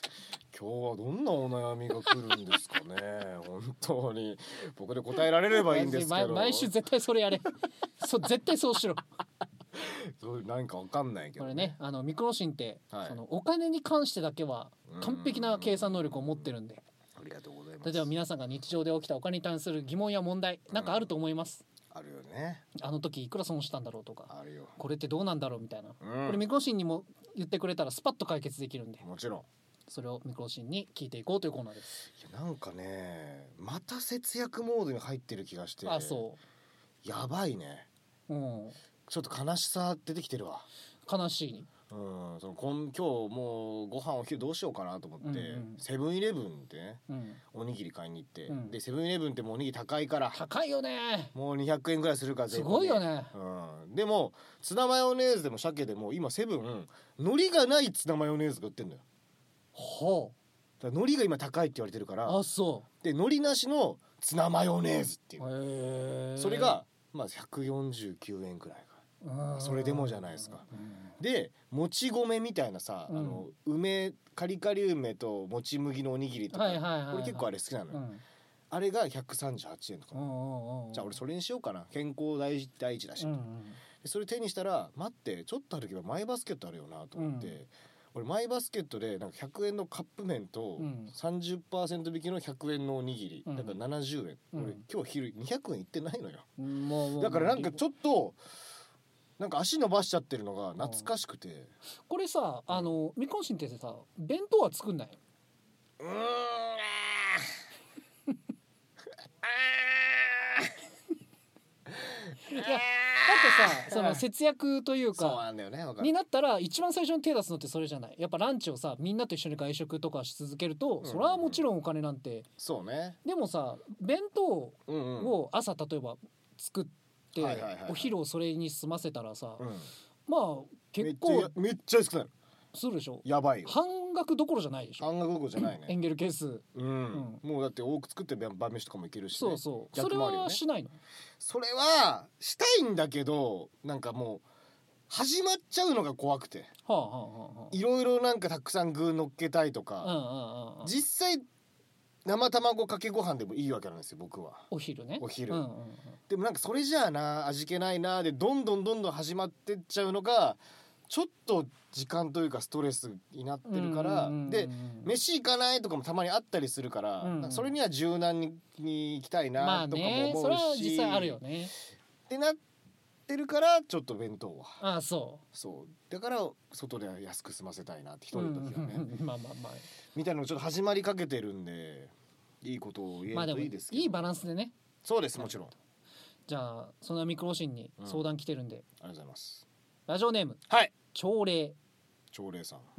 今日はどんなお悩みが来るんですかね本当に僕で答えられればいいんですけど毎週絶対それやれそう絶対そうしろそうなんかわかんないけど、ね、 これねあのミクロシンって、 はい、 そのお金に関してだけは完璧な計算能力を持ってるんで、 ありがとうございます。 例えば皆さんが日常で起きたお金に関する疑問や問題なんかあると思います、 うん、あるよね。 あの時いくら損したんだろうとかあるよ。 これってどうなんだろうみたいな、 うん、 これミクロシンにも言ってくれたらスパッと解決できるんで、 もちろんそれをミクロシンに聞いていこうというコーナーです。 いやなんかねまた節約モードに入ってる気がして。 あ、そうやばいね。 うん、 ちょっと悲しさ出てきてるわ。 悲しい。 うん、その今今日もうご飯お昼どうしようかなと思って、うんうん、セブンイレブンでね、うん、おにぎり買いに行って、うん、でセブンイレブンってもうおにぎり高いから高いよね。 もうにひゃくえんぐらいするからすごいよね、 うん、でもツナマヨネーズでも鮭でも今セブン海苔がないツナマヨネーズが売ってんのよ。 ほうだから海苔が今高いって言われてるから。 あ、そうで海苔なしのツナマヨネーズっていうへそれがまあひゃくよんじゅうきゅうえんくらいか。それでもじゃないですか。でもち米みたいなさ、うん、あの梅カリカリ梅ともち麦のおにぎりとか、はいはいはいはい、これ結構あれ好きなのよ、うん、あれがひゃくさんじゅうはちえんとか、じゃあ俺それにしようかな健康第一第一だし、うんうん、でそれ手にしたら待ってちょっと歩けばマイバスケットあるよなと思って、うん、俺マイバスケットでなんかひゃくえんのカップ麺と さんじゅっパーセント 引きのひゃくえんのおにぎり、うん、だからななじゅうえん、うん、俺今日昼にひゃくえんいってないのよ、うん、だからなんかちょっとなんか足伸ばしちゃってるのが懐かしくて、うん、 これさあのミコンシンってさ弁当は作んない？ うーんいやだってさその節約というかそうなんだよね、わかるになったら一番最初に手出すのってそれじゃない？やっぱランチをさみんなと一緒に外食とかし続けると、うんうん、それはもちろんお金なんてそうね。 でもさ弁当を朝例えば作ってお昼をそれに済ませたらさ、うん、まあ結構めっちゃ安くなるするでしょ。 やばいよ。 半額どころじゃないでしょ。 半額どころじゃないね。 エンゲル係数、 うんうん、もうだって多く作って晩飯とかもいけるし、ね、 そうそう、ね、それはしないの？ それはしたいんだけどなんかもう始まっちゃうのが怖くて、はあはあはあ、いろいろなんかたくさん具乗っけたいとか、うんうんうんうん、実際生卵かけご飯でもいいわけなんですよ僕は。 お昼ね。 お昼、 うんうんうん、 でもなんかそれじゃあな味気ないなでどんどんどんどん始まってっちゃうのがちょっと時間というかストレスになってるから、うんうんうん、で飯行かないとかもたまにあったりするから、うんうん、それには柔軟にに行きたいなとかも思うし、まあね、 それは実際あるよねってなってるからちょっと弁当はああそうそうだから外で安く済ませたいなって一人の時はね、 うんうん、まあまあまあみたいなのちょっと始まりかけてるんでいいことを言えるといいですけど、まあ、 いいバランスでね。 そうですもちろん。 じゃあそのミクロシンに相談来てるんで、うん、ありがとうございます。 ラジオネームはい朝礼朝礼さん、 うん、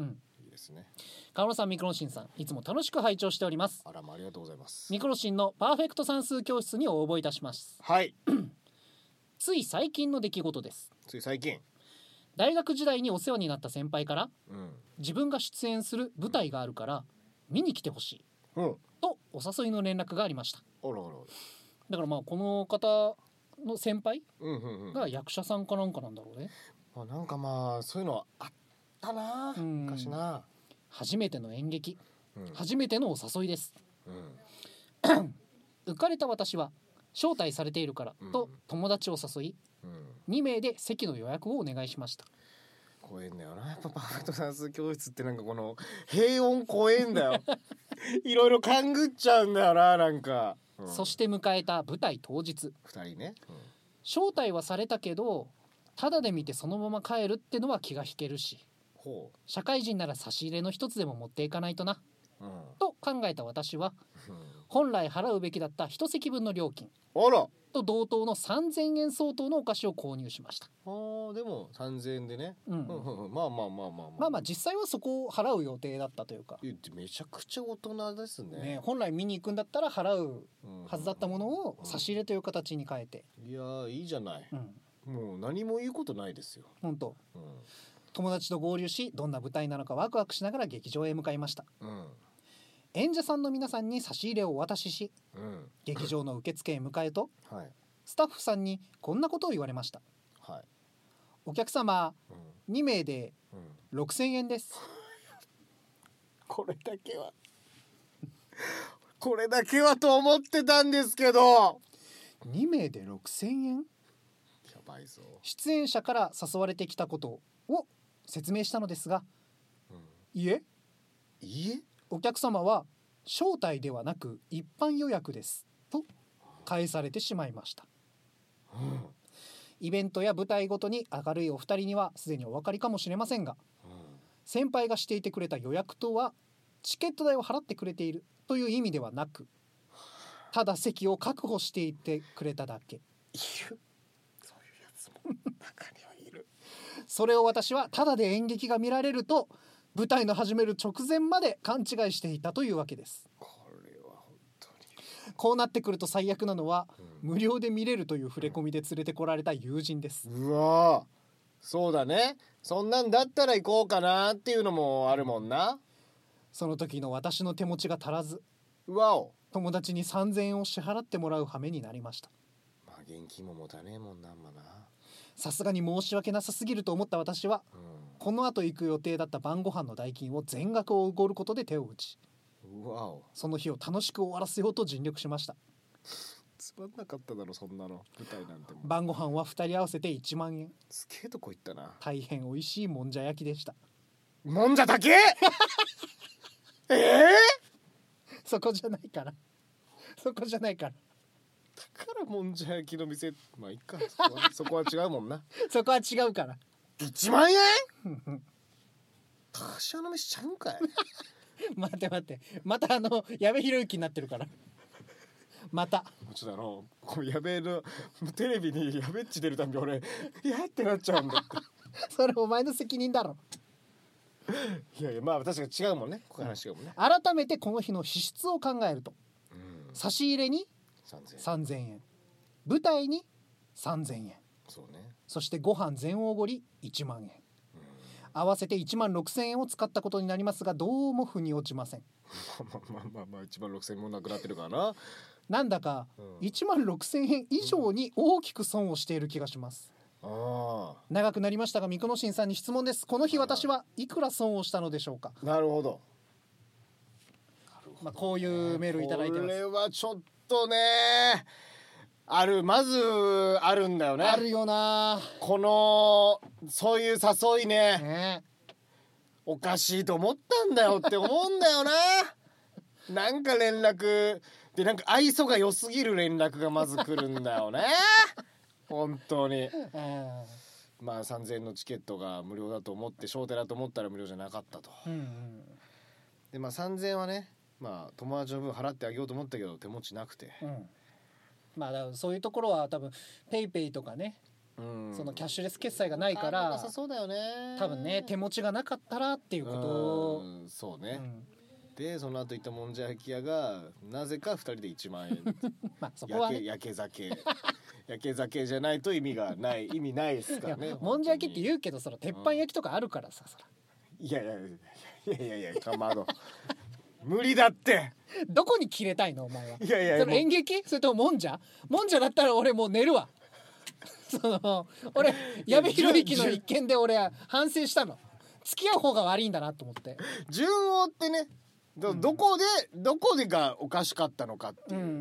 ですね。 川野さん、ミクロンシンさん、いつも楽しく拝聴しております。 あらまありがとうございます。 ミクロンシンのパーフェクト算数教室に応募いたします。 はいつい最近の出来事です。 つい最近、 大学時代にお世話になった先輩から、 うん、 自分が出演する舞台があるから見に来てほしい、うん、とお誘いの連絡がありました。 あらあら。 だからまあこの方の先輩が役者さんかなんかなんだろうね。 まあ、なんかまあそういうのあったな、うん、昔な。 初めての演劇、うん、初めてのお誘いです、 うん、 浮かれた私は招待されているからと友達を誘い、うん、に名で席の予約をお願いしました。 怖えんだよな、やっぱパーフェクト算数教室ってなんかこの平穏怖えんだよいろいろ勘ぐっちゃうんだよな、なんか、うん、 そして迎えた舞台当日、 ふたりね、うん、 招待はされたけどただで見てそのまま帰るってのは気が引けるし、ほう、社会人なら差し入れの一つでも持っていかないとな、うん、と考えた私は、うん、本来払うべきだった一席分の料金あらと同等のさんぜんえん相当のお菓子を購入しました。 あでもさんぜんえんでね、うん、まあまあまあまあまあまあまあ実際はそこを払う予定だったというか、 めちゃくちゃ大人です ね, ね本来見に行くんだったら払うはずだったものを差し入れという形に変えて、 うん、いやいいじゃない、うん、もう何も言うことないですよ本当、うん、友達と合流しどんな舞台なのかワクワクしながら劇場へ向かいました、うん、演者さんの皆さんに差し入れをお渡しし、うん、劇場の受付へ向かうと、はい、スタッフさんにこんなことを言われました、はい、お客様、うん、に名でろくせんえんです、 うん、これだけはこれだけはと思ってたんですけどに名でろくせんえん、やばいぞ。 出演者から誘われてきたことを説明したのですが、うん、いえいえお客様は招待ではなく一般予約ですと返されてしまいました、うん、イベントや舞台ごとに明るいお二人にはすでにお分かりかもしれませんが、うん、先輩がしていてくれた予約とはチケット代を払ってくれているという意味ではなく、ただ席を確保していてくれただけ。いる、そういうやつも中にはいるそれを私はただで演劇が見られると舞台の始める直前まで勘違いしていたというわけです。 これは本当にこうなってくると最悪なのは、うん、無料で見れるという触れ込みで連れてこられた友人です。 うわそうだね、そんなんだったら行こうかなっていうのもあるもんな。 その時の私の手持ちが足らず、 うわお友達にさんぜんえんを支払ってもらう羽目になりました。 まあ現金も持たねえもんなんまな。 さすがに申し訳なさすぎると思った私は、うん、この後行く予定だった晩ご飯の代金を全額をおごることで手を打ち、 うわおその日を楽しく終わらせようと尽力しました。 つまんなかっただろそんなの、舞台なんても。 晩ご飯はふたり合わせていちまんえん。 すげえとこ行ったな。 大変美味しいもんじゃ焼きでした。 もんじゃだけええー、そこじゃないからそこじゃないからだからもんじゃ焼きの店、まあいっか、そこは、そこは違うもんなそこは違うからいちまんえん柏の飯ちゃうんかい待って待ってまたあの矢部浩之になってるからまたちょっとあのこう矢部のテレビに矢部っち出るたび俺いやってなっちゃうんだってそれお前の責任だろいやいやまあ確かに違うもんね、ここ話違うもんね。 改めてこの日の支出を考えると、うん、差し入れにさんぜんえん、舞台にさんぜんえん、 そうね、 そしてご飯全おごりいちまんえん、うん、合わせていちまんろくせんえんを使ったことになりますが、どうも腑に落ちませんまあまあまあまあいちまんろくせんえんもなくなってるからな。 なんだかいちまんろくせんえん以上に大きく損をしている気がします、うん、あ長くなりましたが、三久野新さんに質問です。この日私はいくら損をしたのでしょうか。 なるほど、 まあ、こういうメールいただいてます。 これはちょっとねある、まずあるんだよね。 あるよな、 このそういう誘い ね, ねおかしいと思ったんだよって思うんだよななんか連絡でなんか愛想が良すぎる連絡がまず来るんだよね本当にまあさんぜんえんのチケットが無料だと思って招待だと思ったら無料じゃなかったと、うんうん、でまあさんぜんえんはね、まあ友達の分払ってあげようと思ったけど手持ちなくて、うん、 まあだからそういうところは多分ペイペイとかね、 うん、そのキャッシュレス決済がないからなさそうだよね多分ね手持ちがなかったらっていうことを、 うんそうね、うん、でその後行ったもんじゃ焼き屋がなぜかふたりでいちまんえんまあそこは、ね、焼け酒焼け酒じゃないと意味がない意味ないですからねもんじゃ焼きって言うけどその鉄板焼きとかあるからさ、 うん、いやいやいやいやいやかまど無理だってどこに切れたいのお前は。 いやいやその演劇それとももんじゃもんじゃだったら俺もう寝るわその俺矢部浩之の一件で俺は反省したの付き合う方が悪いんだなと思って順を追ってね ど, どこで、うん、どこでがおかしかったのかっていう、うんうんうん、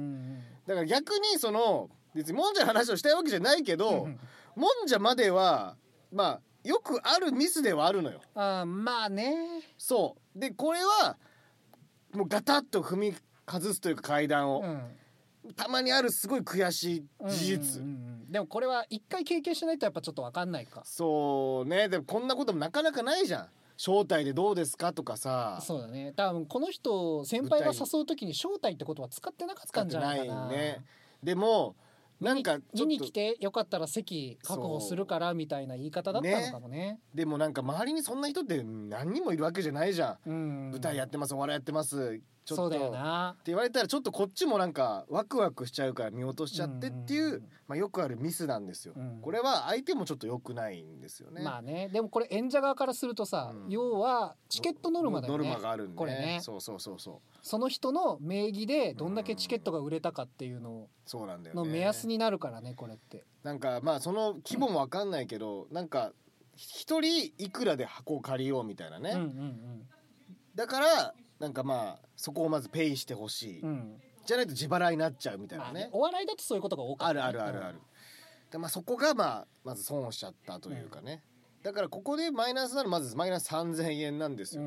だから逆にその別にもんじゃの話をしたいわけじゃないけど、うんうん、もんじゃまではまあよくあるミスではあるのよ。 あまあねそうでこれはもうガタッと踏み外すというか階段を、うん、たまにあるすごい悔しい事実、うんうんうん、 でもこれは一回経験しないとやっぱちょっと分かんないか。 そうねでもこんなこともなかなかないじゃん。招待でどうですかとかさ。 そうだね多分この人先輩が誘う時に招待ってことは使ってなかったんじゃないかな。使ってないね。 でもなんか見に来てよかったら席確保するからみたいな言い方だったのかも ね, ねでもなんか周りにそんな人って何人もいるわけじゃないじゃん、うん、舞台やってますお笑いやってますちょっとそうだよなって言われたらちょっとこっちもなんかワクワクしちゃうから見落としちゃってっていう、うん、まあ、よくあるミスなんですよ、うん、これは相手もちょっと良くないんですよね。 まあねでもこれ演者側からするとさ、うん、要はチケットノルマだよね。 ノルマがあるんで、 これねそうそうそうそうその人の名義でどんだけチケットが売れたかっていうのの目安になるからねこれって。 なんかまあその規模も分かんないけど、うん、なんか一人いくらで箱を借りようみたいなね、うんうんうん、だからなんかまあそこをまずペイしてほしい、うん、じゃないと自腹になっちゃうみたいなね、まあね、 お笑いだとそういうことが多かった、ね、 あるあるあるある、うん、でまあそこがまあまず損をしちゃったというかね、うん、だからここでマイナスならまずマイナスさんぜんえんなんですよ、うん、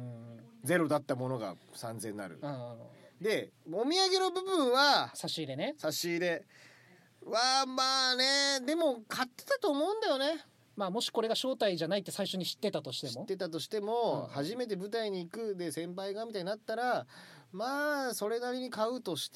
ゼロだったものがさんぜんえんになる、うん、でお土産の部分は差し入れね差し入れはまあねでも買ってたと思うんだよね。 まあ、もしこれが招待じゃないって最初に知ってたとしても知ってたとしても、うん、初めて舞台に行くで先輩がみたいになったらまあそれなりに買うとして、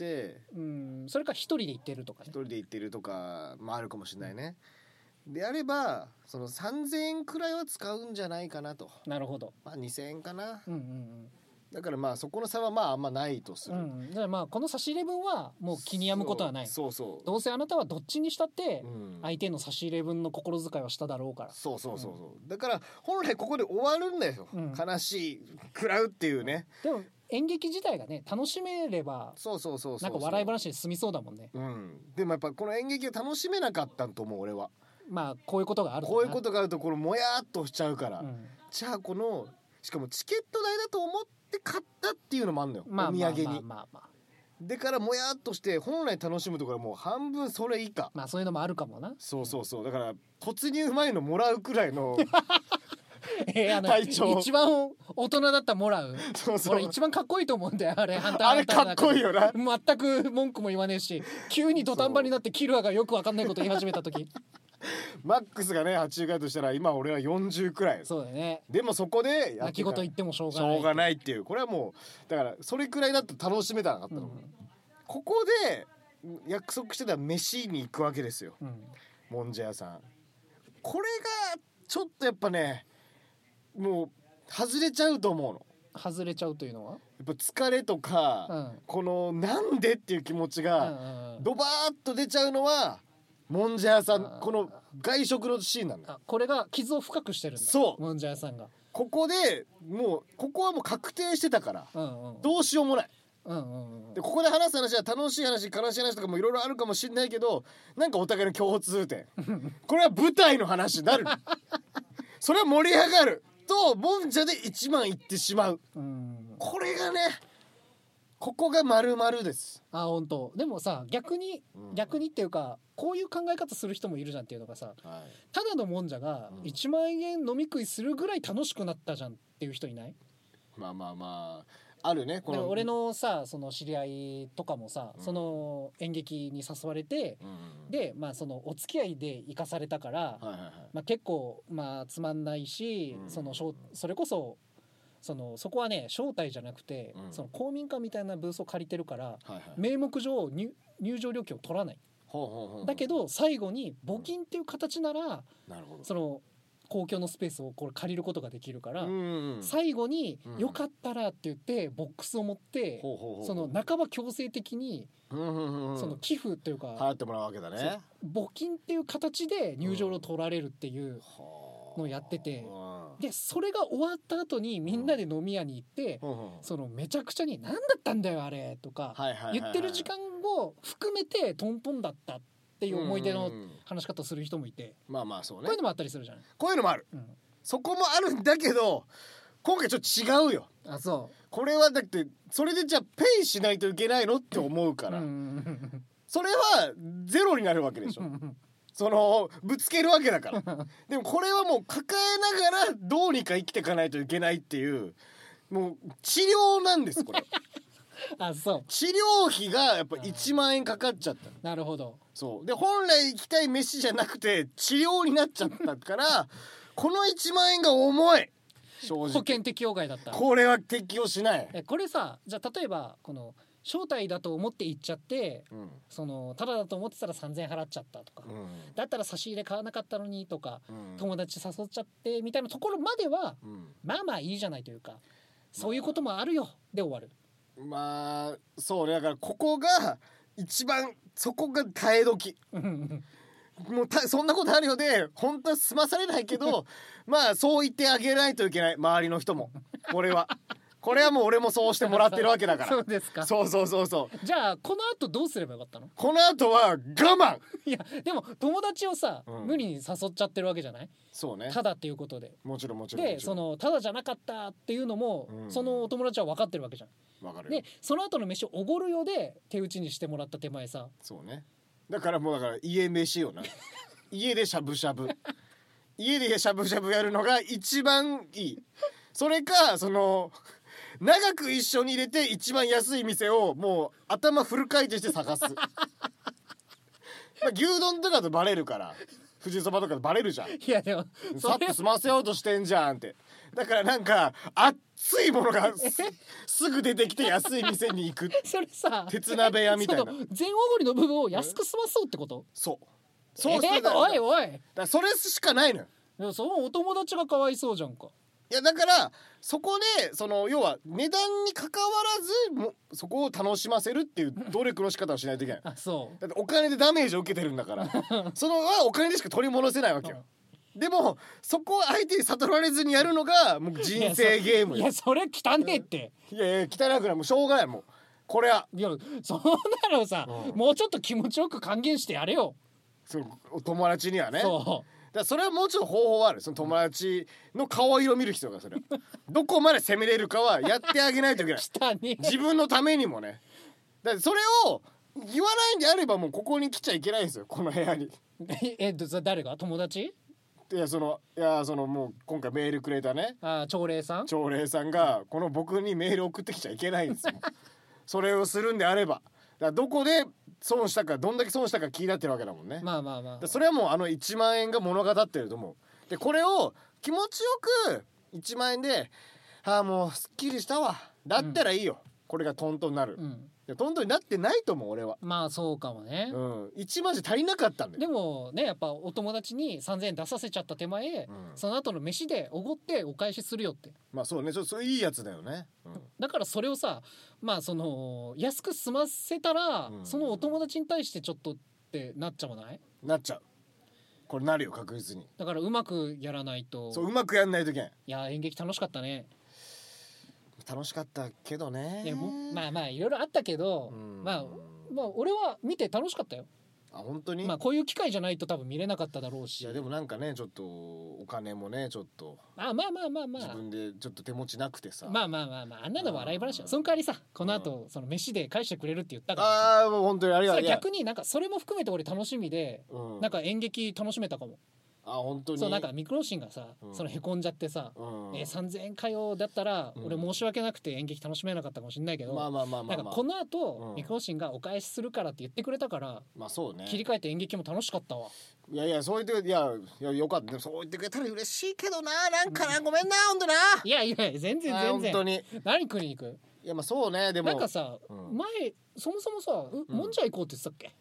うん、それか一人で行ってるとかね一人で行ってるとかもあるかもしれないね、うん、であればそのさんぜんえんくらいは使うんじゃないかなと。 なるほど、 まあ、にせんえんかな、 うんうんうん、 だからまあそこの差はまああんまないとする、うん、 だからまあこの差し入れ分はもう気に病むことはない。 そうそうそうどうせあなたはどっちにしたって相手の差し入れ分の心遣いはしただろうから、 そうそうそうそう、うん、だから本来ここで終わるんだよ、うん、悲しい食らうっていうね。 でも演劇自体がね楽しめればそうそうそうそうなんか笑い話で済みそうだもんね、 うん、でもやっぱこの演劇を楽しめなかったと思う俺は。 まあこういうことがあるとこういうことがあるところもやっとしちゃうから、うん、じゃあこのしかもチケット代だと思って買ったっていうのもあるのよ、まあ、お土産に、まあまあまあまあ、だからもやっとして本来楽しむところはもう半分それ以下。 まあそういうのもあるかもな。 そうそうそうだから突入前のもらうくらいのえー、あの体調一番大人だったらもらう。そうそう俺一番かっこいいと思うんだよあれ。ハンターハンターあれかっこいいよな。 全く文句も言わねえし急に土壇場になってキルアがよく分かんないこと言い始めた時マックスがねはちじゅうかいとしたら今俺はよんじゅうくらい。 そうだね。 でもそこで泣き言言ってもしょうがないしょうがないっていうこれはもうだからそれくらいだと楽しめたなかったの、うん、ここで約束してた飯に行くわけですよ、うん、もんじゃ屋さん。これがちょっとやっぱねもう外れちゃうと思うの。 外れちゃうというのはやっぱ疲れとか、うん、このなんでっていう気持ちがドバーッと出ちゃうのはもんじゃ屋さん。この外食のシーンなんだよ。 あこれが傷を深くしてるんだ。 そうもんじゃ屋さんがここでもうここはもう確定してたから、うんうん、どうしようもない、うんうんうん、でここで話す話は楽しい話悲しい話とかもいろいろあるかもしれないけどなんかお互いの共通点これは舞台の話になるそれは盛り上がるともんじゃでいちまんいってしまう、うん、これがねここが丸々です。 あ本当。でもさ逆に、うん、逆にっていうかこういう考え方する人もいるじゃんっていうのがさ、はい、ただのもんじゃがいちまんえん飲み食いするぐらい楽しくなったじゃんっていう人いない？ まあまあまああるね。 この俺のさその知り合いとかもさ、うん、その演劇に誘われて、うん、でまあそのお付き合いで行かされたから、はいはいはいまあ、結構まあつまんないし、うん、そのそれこそそのそこはね招待じゃなくて、うん、その公民館みたいなブースを借りてるから、はいはい、名目上入、入場料金を取らない。 ほうほうほうほう。 だけど最後に募金っていう形なら、 なるほど。 その公共のスペースをこれ借りることができるから、 うんうん、 最後にうんよかったらって言ってボックスを持って、 ほうほうほうほう、 その半ば強制的にうんうんうん、 その寄付というか払ってもらうわけだね。 募金っていう形で入場料取られるっていうのをやってて、 うん、 でそれが終わった後にみんなで飲み屋に行って、うん、そのめちゃくちゃに何だったんだよあれとか言ってる時間を含めてトントンだったっていう思い出の話し方する人もいて、 まあまあそうね、 こういうのもあったりするじゃない。 こういうのもある、うん、そこもあるんだけど今回ちょっと違うよ。 あ、そう。 これはだってそれでじゃあペイしないといけないのって思うから、うん、それはゼロになるわけでしょそのぶつけるわけだからでもこれはもう抱えながらどうにか生きていかないといけないっていうもう治療なんですこれあ、そう。 治療費がやっぱいちまんえんかかっちゃった。 なるほど。 そうで本来行きたい飯じゃなくて治療になっちゃったからこのいちまんえんが重い。正直保険適用外だった。 これは適用しない。 えこれさ、じゃあ例えばこの招待だと思って行っちゃって、うん、そのただだと思ってたらさんぜんえん払っちゃったとか、うん、だったら差し入れ買わなかったのにとか、うん、友達誘っちゃってみたいなところまでは、うん、まあまあいいじゃないというか、そういうこともあるよで終わる。 まあそうね、だからここが一番そこが耐え時もうたそんなことあるよで本当は済まされないけどまあそう言ってあげないといけない周りの人も。これはこれはもう俺もそうしてもらってるわけだからそうですか。 そうそうそうそう。 じゃあこの後どうすればよかったの？ この後は我慢いやでも友達をさ、うん、無理に誘っちゃってるわけじゃない？ そうね。 ただっていうことで。 もちろんもちろん。 でそのただじゃなかったっていうのも、うん、そのお友達は分かってるわけじゃん。 分かる。 でその後の飯をおごるようで手打ちにしてもらった手前さ。 そうね。だからもうだから家飯よな家でしゃぶしゃぶ家でしゃぶしゃぶやるのが一番いい。それかその長く一緒に入れて一番安い店をもう頭フル回転して探すまあ牛丼とかとバレるから富士そばとかとバレるじゃん。いやでもさっと済ませようとしてんじゃんって。だからなんか熱いものが す, すぐ出てきて安い店に行くそれさ鉄鍋屋みたいな全おごりの部分を安く済まそうってこと？ そうそうする、 えー、おいおいだそれしかないのよ。 いやそのお友達がかわいそうじゃんか。 いやだからそこでその要は値段に関わらずもそこを楽しませるっていう努力の仕方をしないといけない。 あ、そう。 だってお金でダメージを受けてるんだからそのはお金でしか取り戻せないわけよ。でもそこを相手に悟られずにやるのがもう人生ゲームよ。 いや そ, いやそれ汚ねえって。 いやいや汚くないもうしょうがないもうこれは。 いやそんなのさ、うん、もうちょっと気持ちよく還元してやれよ。 そうお友達にはね。 そうだからそれはもうちょっと方法はある。その友達の顔色を見る必要がそれどこまで攻めれるかはやってあげないといけない自分のためにもね。だってそれを言わないんであればもうここに来ちゃいけないんですよこの部屋にえっと誰が友達？ いやそのいやそのもう今回メールくれたねあ朝礼さん朝礼さんがこの僕にメール送ってきちゃいけないんですよそれをするんであればだからどこで損したかどんだけ損したか気になってるわけだもんね。 まあまあまあそれはもうあのいちまんえんが物語ってると思う。でこれを気持ちよくいちまんえんでああもうすっきりしたわだったらいいよ、うん、これがトントンになる、うん、いやトントンになってないと思う俺は。 まあそうかもね、 うん、いちまんじゃ足りなかったんだよ。 でもねやっぱお友達にさんぜんえん出させちゃった手前、うん、その後の飯でおごってお返しするよって。 まあそうねちょっとそれいいやつだよね、うん、 だからそれをさまあその安く済ませたら、うん、そのお友達に対してちょっとってなっちゃわない？なっちゃう。これなるよ確実に。 だからうまくやらないと。 そううまくやんないといけない。 いや演劇楽しかったね。 楽しかったけどね。 いやもまあまあいろいろあったけど、まあまあ俺は見て楽しかったよ。 あ本当に。 まあこういう機会じゃないと多分見れなかっただろうし。 いやでもなんかねちょっとお金もねちょっとあまあまあまあまあ自分でちょっと手持ちなくてさまあまあまあまああんなの笑い話よ。その代わりさこの後その飯で返してくれるって言ったからああもう本当にありがとう。 逆になんかそれも含めて俺楽しみで、うん、なんか演劇楽しめたかも。 あ本当に。 そうなんかミクロシンがさ、うん、そのへこんじゃってさ、うんえー、さんぜんえんかよだったら、うん、俺申し訳なくて演劇楽しめなかったかもしれないけど、まあまあまあまあ、まあ、なんかこの後、うん、ミクロシンがお返しするからって言ってくれたから、 まあそうね、 切り替えて演劇も楽しかったわ。 いやいやそう言っていやいやよかった。でもそう言ってくれたら嬉しいけどななんかな、うん、ごめんなほんとな。 いやいや全然全然本当に何食いに行く。 いやまあそうねでもなんかさ、うん、前そもそもさ、うん、もんじゃ行こうって言ってたっけ。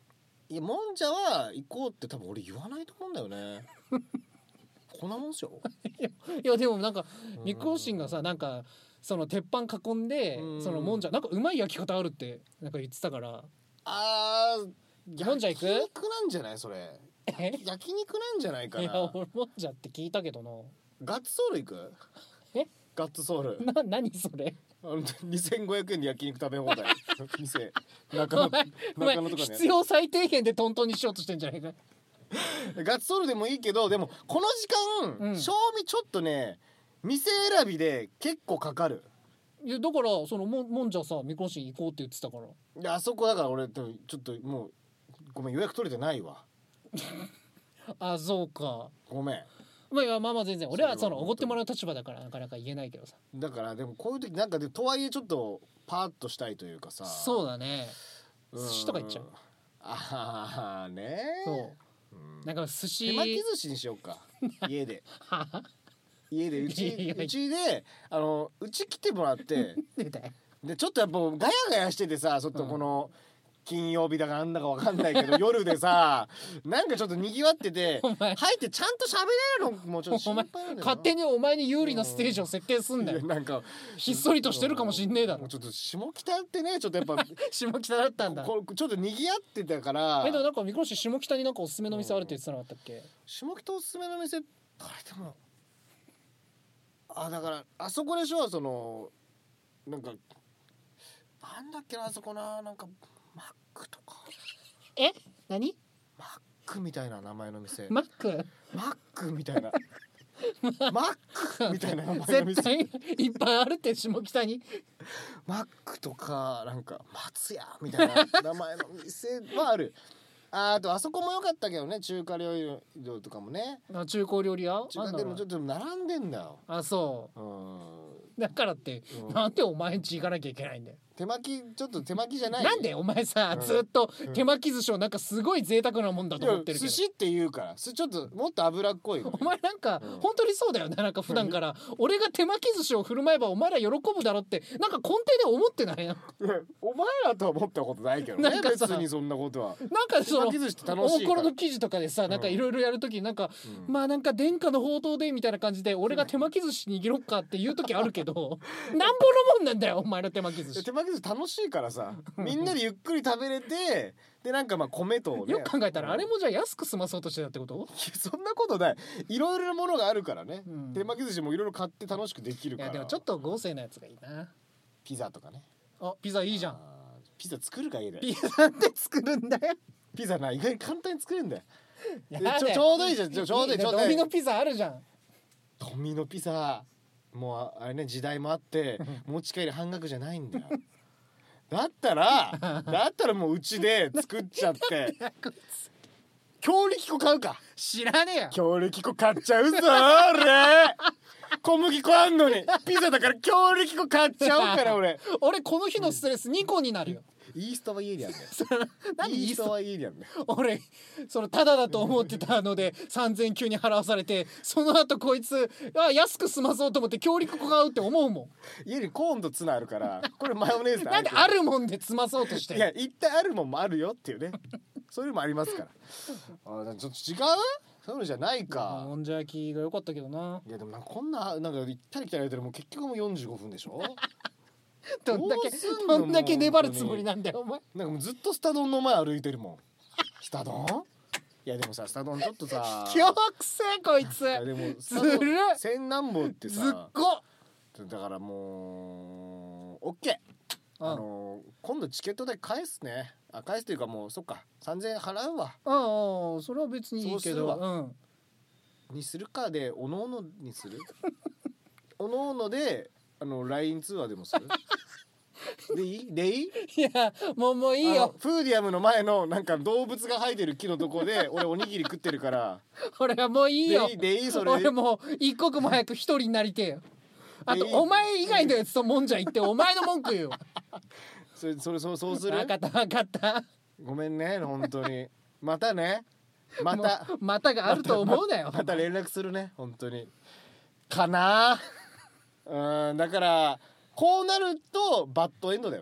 いやもんじゃは行こうって多分俺言わないと思うんだよねこんなもんっしょいや、いやでもなんかミクロシンがさなんかその鉄板囲んでうんそのもんじゃなんかうまい焼き方あるってなんか言ってたからあーもんじゃ行く焼肉なんじゃないそれえ焼肉なんじゃないかいやな俺もんじゃって聞いたけどなガッツソウル行くえガッツソウルな何それあのにせんごひゃくえんで焼肉食べ放題店中野お前お前中野とかね必要最低限でトントンにしようとしてんじゃないかガッツソウルでもいいけどでもこの時間、 うん賞味ちょっとね店選びで結構かかるいやだからそのもんもんじゃさミクロシン行こうって言ってたからいやあそこだから俺ちょっともうごめん予約取れてないわあそうかごめんまあいやまあまあ全然俺はそそれはのおごってもらう立場だからなかなか言えないけどさだからでもこういう時なんかでとはいえちょっとパーッとしたいというかさそうだねうん寿司とか行っちゃうああねそううんなんか寿司手巻き寿司にしようか家で家でうちいやいやうちであのうち来てもらって出たよでちょっとやっぱガヤガヤしててさちょっとこの、金曜日だかなんだかわかんないけど夜でさなんかちょっとにぎわっててお前入ってちゃんと喋れるのもうちょっと心お前配なんだよな勝手にお前に有利なステージを設定すんだよいやなんかひっそりとしてるかもしんねえだろもうちょっと下北ってねちょっとやっぱ下北だったんだこちょっとにぎわってたからえでもなんかミクロシ下北になんかおすすめの店あるって言ってたなかったっけ下北おすすめの店あれでもあだからあそこでしょそのなんかなんだっけなあそこななんかマックとかえ何マックみたいな名前の店マックマックみたいなマックみたいな名前の絶店対いっぱいあるって下北にマックとかなんか松屋みたいな名前の店はあるああとあそこも良かったけどね中華料理とかもねあ中華料理屋中華でもちょっと並んでんだよあそうんうだからって、 うんなんでお前んち行かなきゃいけないんだよ手巻きちょっと手巻きじゃないなんでお前さ、 うんずっとうん手巻き寿司をなんかすごい贅沢なもんだといや思ってるけど寿司って言うからすちょっともっと脂っこいお前なんか、 うん本当にそうだよねなんか普段から俺が手巻き寿司を振る舞えばお前ら喜ぶだろってなんか根底で思ってないのいやお前らとは思ったことないけどねなんかさ別にそんなことはなんかその手巻き寿司って楽おしいからもころの記事とかでさなんかいろいろやるときになんか、 うんまあなんか殿下の宝刀でみたいな感じで俺が手巻き寿司握ろっかっていう時あるけどなんぼのもんなんだよお前の手巻き寿司手巻き寿司楽しいからさみんなでゆっくり食べれてでなんかまあ米とねよく考えたらあれもじゃあ安く済まそうとしてたってこといやそんなことないいろいろなものがあるからね、 うん手巻き寿司もいろいろ買って楽しくできるからいやでもちょっと豪勢なやつがいいなピザとかねあピザいいじゃんあーピザ作るか家でピザって作るんだよピザな意外に簡単に作れるんだよやでだよちょちょうどいいじゃんちょちょうどいいちょうどいいドミノピザあるじゃんドミノピザもうあれね時代もあって持ち帰り半額じゃないんだよだったらだったらもううちで作っちゃって強力粉買うか知らねえよ強力粉買っちゃうぞ俺小麦粉あんのにピザだから強力粉買っちゃうから俺俺この日のストレスにこになるよイーストは家にあるんだよ何イーストは家にあるんだよ俺そのタダだと思ってたのでさんぜんえん急に払わされてその後こいつあ安く済まそうと思って強力粉買うって思うもん家にコーンとツナあるからこれマヨネーズでなんであるもんで済まそうとしていや一体あるもんもあるよっていうねそういうのもありますからあちょっと違うそういうのじゃないかもんじゃ焼きが良かったけどないやでもなんかこんななんか行ったり来たりやってるもう結局もうよんじゅうごふんでしょどんだけどうすんのどんだけ粘るつもりなんだよお前なんかもうずっとスタ丼の前歩いてるもんスタ丼いやでもさスタ丼ちょっとさ強くせえこいついやでもスタずる丼っ千何本ってずっさこだからもうオッケーあの今度チケット代返すねあ返すというかもうそっかさんぜんえん払うわうんうんそれは別にいいけどそうするうんにするかでおのおのにするおのおのであの ライン 通話でもするでいいでいいいやもうもういいあのよフーディアムの前のなんか動物が生えてる木のとこで俺おにぎり食ってるから俺はもういいよでいいでいいそれ俺もう一刻も早く一人になりてえよあとでいいお前以外のやつともんじゃ言ってお前の文句言うわそれそれそうそうする分かった分かったごめんね本当にまたねまたもうまたがあると思うなよまた連絡するね本当にかなうんだからこうなるとバッドエンドだよね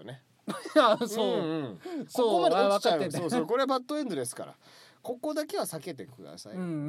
そう、うんうん、 そうここまで落ちちゃう、ね、そうそうこれはバッドエンドですからここだけは避けてください、うんうんうん、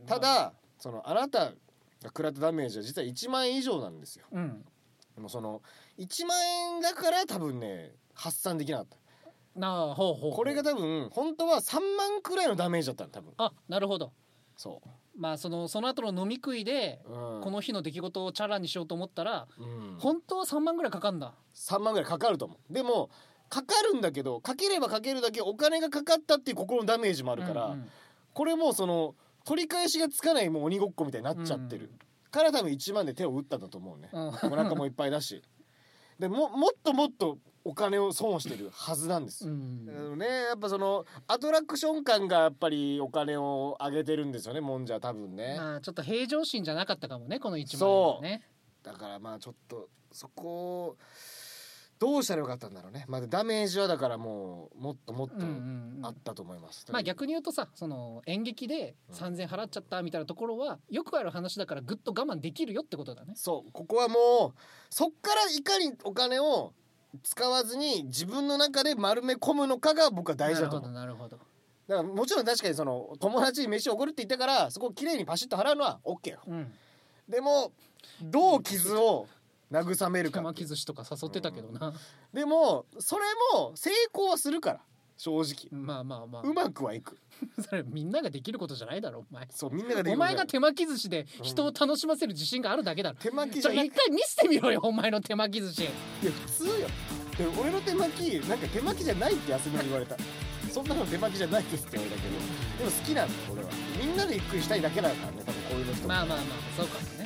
ただそのあなたが食らったダメージは実はいちまんえん以上なんですよ、うん、でもそのいちまんえんだから多分ね発散できなかったなあほうほうほうこれが多分本当はさんまんくらいのダメージだったの多分あなるほどそうまあそのその後の飲み食いで、うん、この日の出来事をチャラにしようと思ったら、うん、本当はさんまんぐらいかかるんださんまんぐらいかかると思うでもかかるんだけどかければかけるだけお金がかかったっていう心のダメージもあるから、うんうん、これもうその取り返しがつかないもう鬼ごっこみたいになっちゃってる、うんうん、から多分いちまんで手を打ったんだと思うね、うん、お腹もいっぱいだしで も, もっともっとお金を損してるはずなんです、うん、だからねやっぱそのアトラクション感がやっぱりお金を上げてるんですよねもんじゃ多分ね、 まあ、ちょっと平常心じゃなかったかもねこのいちまんえんはねそうだからまあちょっとそこどうしたらよかったんだろうね、まあ、ダメージはだからもうもっともっとあったと思います、 うんうんうん、まあ逆に言うとさその演劇でさんぜんえん払っちゃったみたいなところはよくある話だからぐっと我慢できるよってことだねそうここはもうそっからいかにお金を使わずに自分の中で丸め込むのかが僕は大事だと思う。 なるほどなるほど。 だからもちろん確かにその友達に飯をおごるって言ったからそこをきれいにパシッと払うのは OK よ、うん、でもどう傷を慰めるか手巻き寿司とか誘ってたけどな、うん、 でもそれも成功はするから正直まあまあまあうまくはいくそれみんなができることじゃないだろお前そうみんなができるお前が手巻き寿司で人を楽しませる自信があるだけだろ、 手巻きじゃ一回見せてみろよお前の手巻き寿司いや普通よで俺の手巻きなんか手巻きじゃないって休みに言われたそんなの手巻きじゃないですって言われたけどでも好きなんだ俺はみんなでゆっくりしたいだけだからね多分こういうの人まあまあまあそうかもね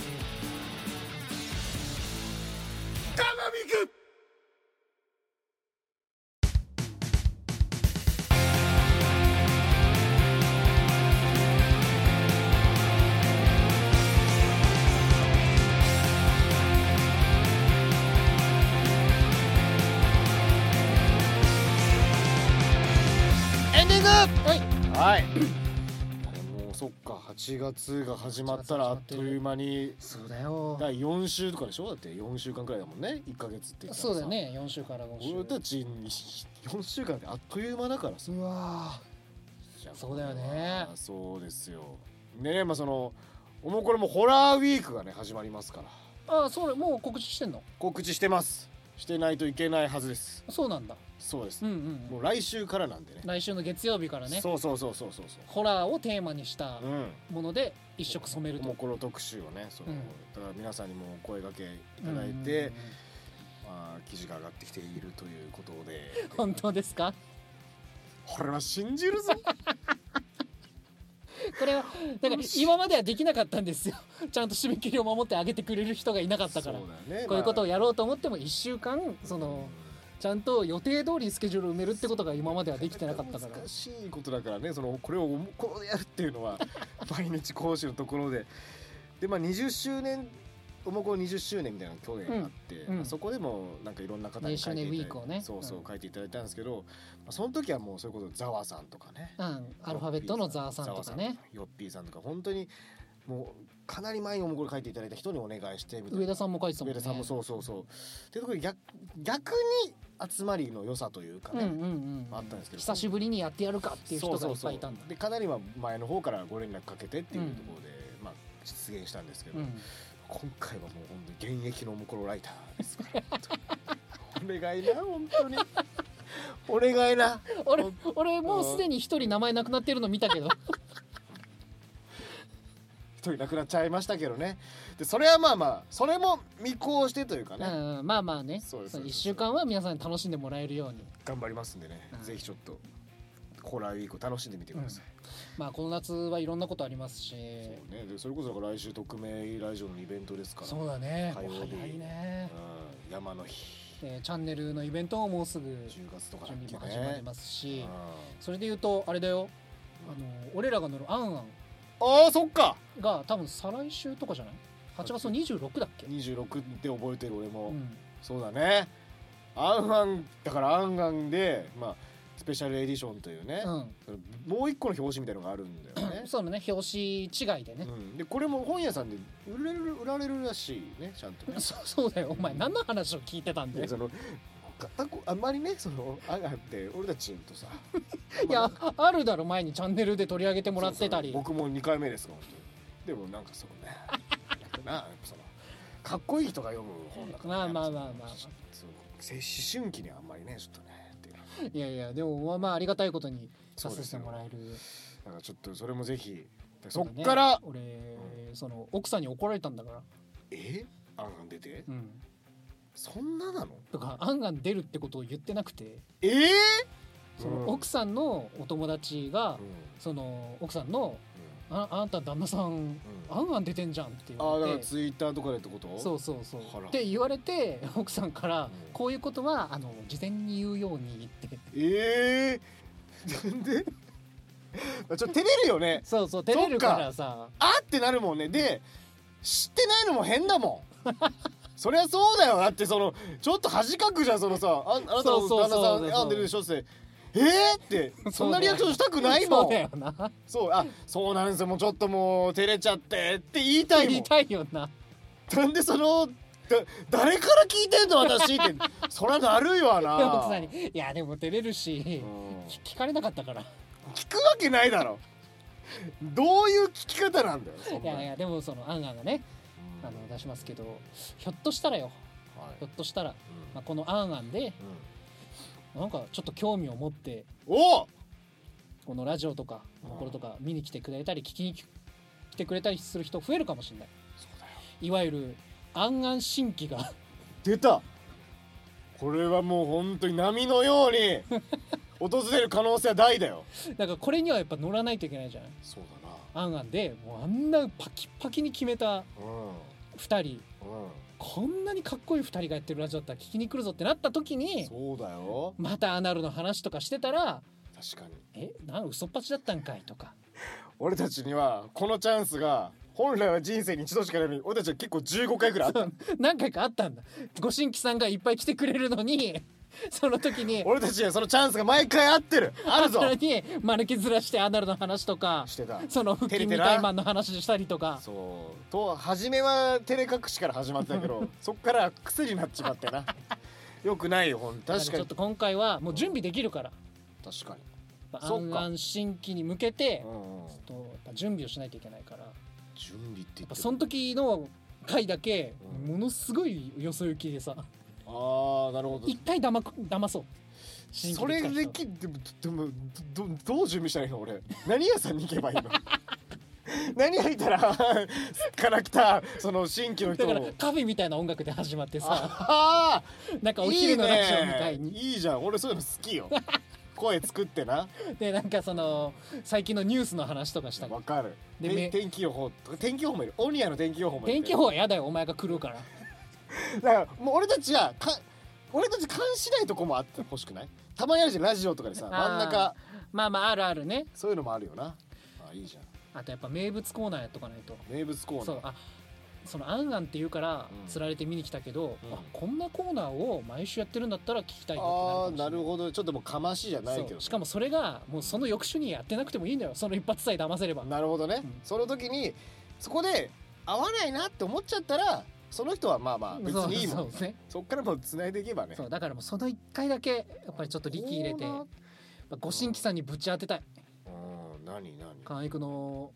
ガマミクはい、もうそっかはちがつが始まったらあっという間にそうだよだいよん週とかでしょだってよんしゅうかんくらいだもんねいっかげつって言ったらそうだよねよん週からご週俺たちよんしゅうかんってあっという間だからさうわそうだよねそうですよねまあそのおもこれもホラーウィークがね始まりますからああそれもう告知してんの告知してますしてないといけないはずですそうなんだそうです、うんうん、もう来週からなんでね来週の月曜日からねそうそうそうそうそうホラーをテーマにしたもので一色染めると、 うん、もころ特集をねその、うん、だから皆さんにもお声掛けいただいて、うんうんうんまあ、記事が上がってきているということで本当ですか俺は信じるぞこれはだから今まではできなかったんですよちゃんと締め切りを守ってあげてくれる人がいなかったから、ね、こういうことをやろうと思ってもいっしゅうかんその、うんちゃんと予定通りにスケジュールを埋めるってことが今まではできてなかったから難しいことだからねそのこれをこうやるっていうのは毎日講師のところででまあにじゅっしゅうねんおもこにじゅっしゅうねんみたいなの去年あって、うんまあ、そこでもなんかいろんな方に書いていただいて、ね、そうそう書いていただいたんですけど、まあ、その時はもうそういうことザワさんとかね、 うん、アルファベットのザワさんとかねヨッピーさんとか本当にもうかなり前におもこれ書いていただいた人にお願いしてみたいな上田さんも書いてたもんね上田さんもそうそうそうっていうところで 逆, 逆に集まりの良さというかね、うんうんうん、あったんですけど久しぶりにやってやるかっていう人がいっぱいいたんだでかなりは前の方からご連絡かけてっていうところで、うんまあ、実現したんですけど、うん、今回はもう本当に現役のおもころライターですからお願いな本当にお願いな俺, 俺もうすでに一人名前なくなってるの見たけど一人亡くなっちゃいましたけどねでそれはまあまあそれも見越してというかね、 うん、まあまあねそうですいっしゅうかんは皆さんに楽しんでもらえるように頑張りますんでね、うん、ぜひちょっとホラーウィーク楽しんでみてください、 うん、まあこの夏はいろんなことありますしそう、 ね、でそれこそ来週匿名ラジオのイベントですからそうだね火曜日早いね、 うん、山の日でチャンネルのイベントももうすぐじゅうがつとか準備も始まりますし、それでいうとあれだよあの俺らが乗るアンアンあーそっかが多分再来週とかじゃないはちがつのにじゅうろくだっけにじゅうろくって覚えてる俺も、うん、そうだねアンアンだからアンアンでまあスペシャルエディションというね、うん、もう一個の表紙みたいなのがあるんだよねそうだね表紙違いでね、 うん、でこれも本屋さんで売れる売られるらしいねちゃんとねそ, そうだよお前何の話を聞いてたんだよそのあんまりねそのあがって俺たちとさいやあるだろ前にチャンネルで取り上げてもらってたり。 そうそう僕もにかいめですが本当に。でもなんかそうねなそのかっこいい人が読む本だから、ね、 まあまあまあまあ、まあ、 思春期にはあんまりねちょっとねっていういやいやでもまあありがたいことにさせてもらえる。 だからちょっとそれもぜひそっから、ね、 俺、うん、その奥さんに怒られたんだから。 えあんあん出て、 うん、 そんななのとかあんあん出るってことを言ってなくて、 えー、 その奥さんのお友達が、うん、その奥さんの、うん、あ, あんた旦那さん、うん、あんあん出てんじゃんって言われて。 あだからツイッターとかでってこと？ そうそうそうって言われて奥さんから、うん、こういうことはあの事前に言うようにってええー、なんでちょっと照れるよね。 そうそう照れるからさあってなるもんね。で知ってないのも変だもんそりゃそうだよ。だってそのちょっと恥かくじゃんそのさ あ, あなたの旦那さんあんでるでしょってえーってそんなリアクションしたくないもん。 そうだよな。 そうあそうなんですよもうちょっともう照れちゃってって言いたいもん。 言いたいよな。 なんでそのだ誰から聞いてんの私ってそりゃなるよな。 奥さんにいやでも照れるし、うん、聞かれなかったから聞くわけないだろどういう聞き方なんだよそんな。 いやいやでもそのあんあんがね、うん、あの出しますけどひょっとしたらよ、はい、ひょっとしたら、うんまあ、このあんあんで、うん、なんかちょっと興味を持っておこのラジオとかこれとか見に来てくれたり聞きに来てくれたりする人増えるかもしれない。 そうだよ。 いわゆるあんあん新規が出た。これはもう本当に波のように訪れる可能性は大だよ。 だからこれにはやっぱ乗らないといけないじゃない。 そうだな。 あんあんでもうあんなパキパキに決めたふたり、うんうん、こんなにかっこいいふたりがやってるラジオだったら聞きに来るぞってなった時にそうだよまたアナルの話とかしてたら確かにえなん嘘っぱちだったんかいとか俺たちにはこのチャンスが本来は人生に一度しかないのに俺たちは結構じゅうごかいぐらいあった何回かあったんだ。ご新規さんがいっぱい来てくれるのにその時に俺たちにはそのチャンスが毎回あってるあるぞあるに丸きずらしてアナルの話とかしてた。 その腹筋みたいマンの話したりとかそうと初めは照れ隠しから始まったけどそっから癖になっちまってなよくないよほん確かに。 ちょっと今回はもう準備できるから、 うん、確かにあんあん新規に向けて、 うんうん、 ちょっと準備をしないといけないから準備って言ってその時の回だけものすごいよそ行きでさ、うん、 ああなるほど一回だま騙そうそれできでもでも ど, どう準備したらいいの俺何屋さんに行けばいいの何入ったらから来たその新規の人をだからカフェみたいな音楽で始まってさあなんかお昼のラジオみたいにいい,、ね、いいじゃん俺そういうの好きよ声作ってなでなんかその最近のニュースの話とかしたわかるで天気予報天気予報もいるオニアの天気予報もいる天気予報はやだよお前が来るからだからもう俺たちはか俺たち監視ないとこもあってほしくない？たまにあるじゃんラジオとかでさ真ん中まあまああるあるねそういうのもあるよな。あいいじゃん。 あとやっぱ名物コーナーやっとかないと。 名物コーナーそうあそのあんあんって言うからつられて見に来たけど、うん、あこんなコーナーを毎週やってるんだったら聞きたいよってなるかもしれない。 ああなるほどちょっともうかましじゃないけどしかもそれがもうその翌週にやってなくてもいいんだよその一発さえ騙せれば。 なるほどね、うん、その時にそこで合わないなって思っちゃったらその人はまあまあ別にいいもん。そうそう、ね、そっからもう繋いでいけばね。 そうだからもうその一回だけやっぱりちょっと力入れてご新規さんにぶち当てたい。 うん何何関育の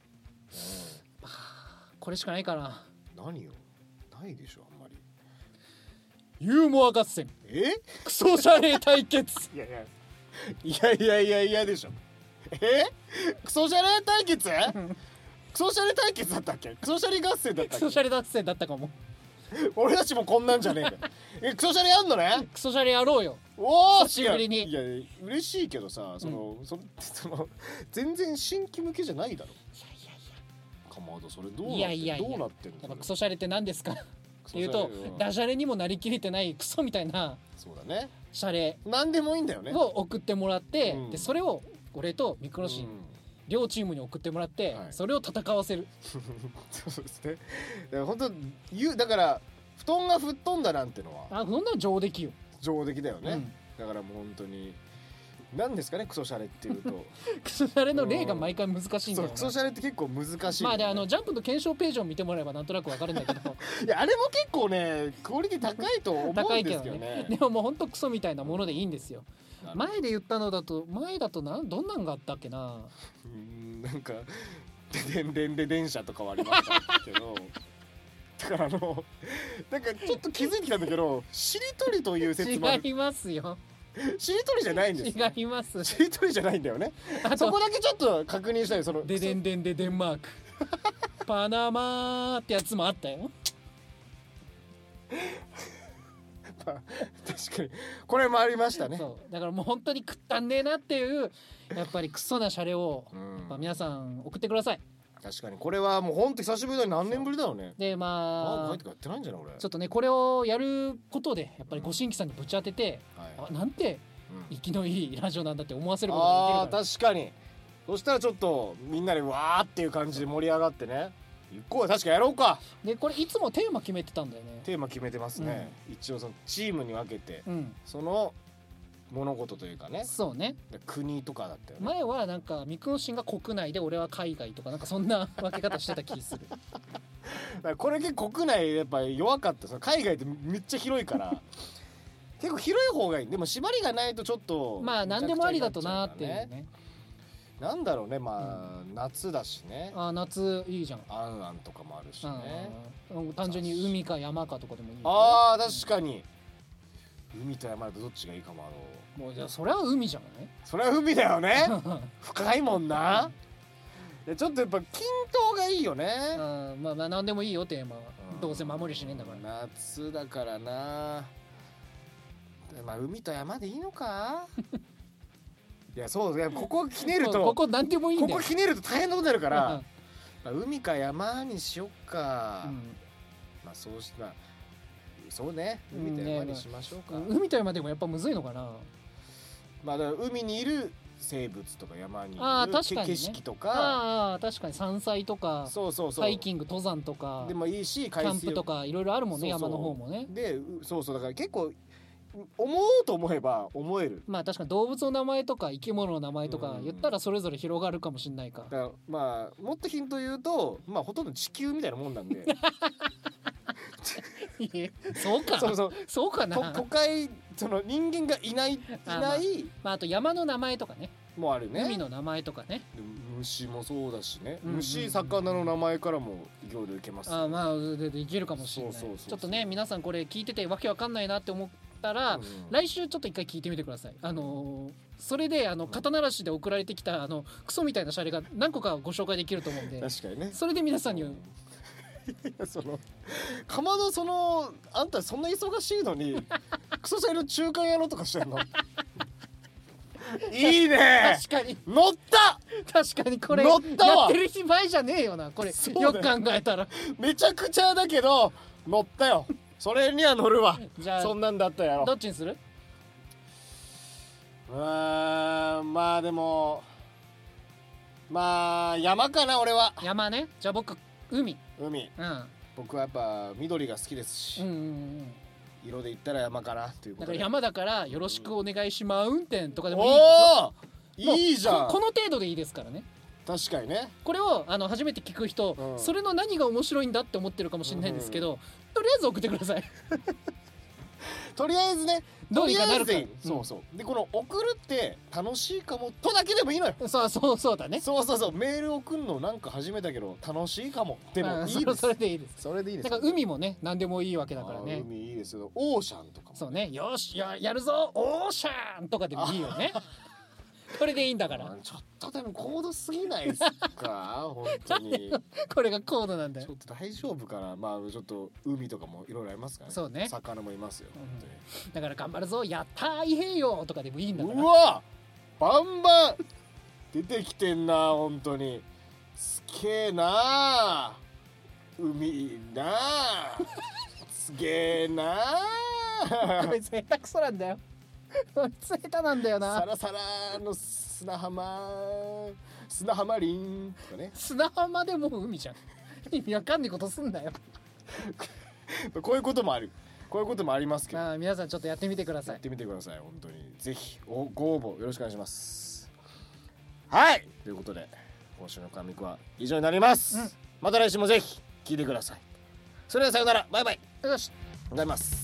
これしかないかな。 何よないでしょあんまり。 ユーモア合戦えクソシャレ対決いやいやいやいやいやいやでしょえクソシャレ対決クソシャレ対決だったっけクソシャレ合戦だったっけクソシャレ合戦だったかも俺たちもこんなんじゃねえかえクソシャレやんのねクソシャレやろうよおお久しぶりに。 いやいや嬉しいけどさその、うん、そ, その全然新規向けじゃないだろ。いやいやいやかまどそれどうなってんの？いやいやいやどうなってんの？ やっぱクソシャレって何ですかっていうとダジャレにもなりきれてないクソみたいなそうだねシャレ何でもいいんだよねを送ってもらって、うん、でそれを俺とミクロシン、うん、両チームに送ってもらって、はい、それを戦わせるそうですねだから本当だから布団が吹っ飛んだなんてのはあそんな上出来よ上出来だよね、うん、だからもう本当になんですかねクソシャレっていうとクソシャレの例が毎回難しいんだよな、 そうクソシャレって結構難しい、ね、 まあであのジャンプの検証ページを見てもらえばなんとなく分かるんだけどいやあれも結構ねクオリティ高いと思うんですけどね高いけどねでももうほんとクソみたいなものでいいんですよ。前で言ったのだと前だとなんどんなんがあったっけな、 うんなんかででんで電車とかはありましたけどだからあのなんかちょっと気づいてきたんだけどしりとりという説もある。 違いますよしりとりじゃないんですよ。 違いますしりとりじゃないんだよね。そこだけちょっと確認したい。そのででんでんでデンマークパナマーってやつもあったよ確かにこれもありましたね。 そうだからもう本当に食ったんねえなっていうやっぱりクソなシャレを、 うん、 やっぱ皆さん送ってください。 確かにこれはもう本当久しぶりだね。何年ぶりだろうね。 でまあああ、やってないんじゃない俺。 ちょっとねこれをやることでやっぱりご新規さんにぶち当てて、うん、あなんて生きのいいラジオなんだって思わせることができるから。 あ確かに。そしたらちょっとみんなでわーっていう感じで盛り上がってね。行こう。確かやろうか。 でこれいつもテーマ決めてたんだよね。 テーマ決めてますね、うん、一応そのチームに分けて、うん、その物事というかね。 そうね。 国とかだったよね。 前はなんかミクノシンが国内で俺は海外とかなんかそんな分け方してた気する。 だからこれ結構国内やっぱ弱かった。その海外ってめっちゃ広いから結構広い方がいい。でも縛りがないとちょっとまあ何でもありだとなっていうね。 なんだろうねまあ、うん、夏だしね。 あ夏いいじゃん。 あんあんとかもあるしね。 単純に海か山かとかでもいい、ね、 あー確かに海と山だとどっちがいいかもあろう。もうじゃあそれは海じゃない。 それは海だよね深いもんな。いやちょっとやっぱ均等がいいよね。 あまあまあ何でもいいよテーマは、うん、どうせ守りしねえんだから。 夏だからな。まあ海と山でいいのかいやそうねここひねるとここ何でもいいんだよ。 ここひねると大変なことになるからまあ海か山にしよっか、うん、まあそうしたそうね海と山にしましょうか、 うんねまあ、海と山でもやっぱむずいのかな。 まあだから海にいる生物とか山にいるあ確かに、ね、 景色とかあ確かに山菜とかそうそうそうハイキング登山とかでもいいしキャンプとかいろいろあるもんね。 そうそう山の方もね。 でそうそうだから結構思おうと思えば思える。 まあ確かに動物の名前とか生き物の名前とか言ったらそれぞれ広がるかもしれないか。 だからまあもっとヒント言うとまあほとんど地球みたいなもんなんでそうかそうそうそうかな。 都会その人間がいないいない、まあまあ、あと山の名前とかねもうあるね。 海の名前とかね。 虫もそうだしね、 うんうんうん、 虫魚の名前からもいろいろいけます、ね、 あまあででいけるかもしれない。ちょっとね皆さんこれ聞いててわけわかんないなって思ったら、うん、来週ちょっと一回聞いてみてください。あのー、それであの肩慣らしで送られてきたあのクソみたいなシャレが何個かご紹介できると思うんで確かにね。 それで皆さんに、うん、 そのかまどそのあんたそんな忙しいのにクソシャレの中華屋のとかしてんのいいね。 確かに乗った確かにこれ乗ったわ。 やってる場合じゃねえよなこれ。よく考えたらめちゃくちゃだけど乗ったよ。それには乗るわ。じゃあそんなんだったやろ。 どっちにする？ うーんまあでもまあ山かな俺は。 山ね。じゃあ僕海海、うん、僕はやっぱ緑が好きですし、うんうんうん色で言ったら山かなということで。 だから山だからよろしくお願いしマウンテンとかでもいい。おーいいじゃん。 こ, この程度でいいですからね。 確かにね。 これをあの初めて聞く人、うん、それの何が面白いんだって思ってるかもしれないんですけど、うん、とりあえず送ってくださいとりあえずねどうにかなるか。 そうそう、うん、でこの送るって楽しいかもとだけでもいいのよ。 そうそうそうだね。 そうそうそうメール送るのなんか始めたけど楽しいかもでもいいです。 それでいいです。 それでいいです。 だから海もね何でもいいわけだからね。 海いいですよ。オーシャンとかもそうね。よし や, やるぞオーシャンとかでもいいよねこれでいいんだから。 ちょっとでも高度すぎないですか本当にこれが高度なんだよ。 ちょっと大丈夫かな。まあちょっと海とかもいろいろありますからね。 そうね。 魚もいますよ、 うん、だから頑張るぞやったーいへんよとかでもいいんだから。 うわバンバン出てきてんな本当にすげえな海なすげえなこいつ下手くそなんだよこいつ下手なんだよな。 サラサラの砂浜砂浜リンとかね。 砂浜でもう海じゃん意味わかんないことすんだよこういうこともある。 こういうこともありますけど、 まあ、皆さんちょっとやってみてください。 やってみてください。本当にぜひご応募よろしくお願いします。はいということで今週のカミクは以上になります、うん、また来週もぜひ聞いてください。それではさようなら、バイバイ。 よし、 ございます。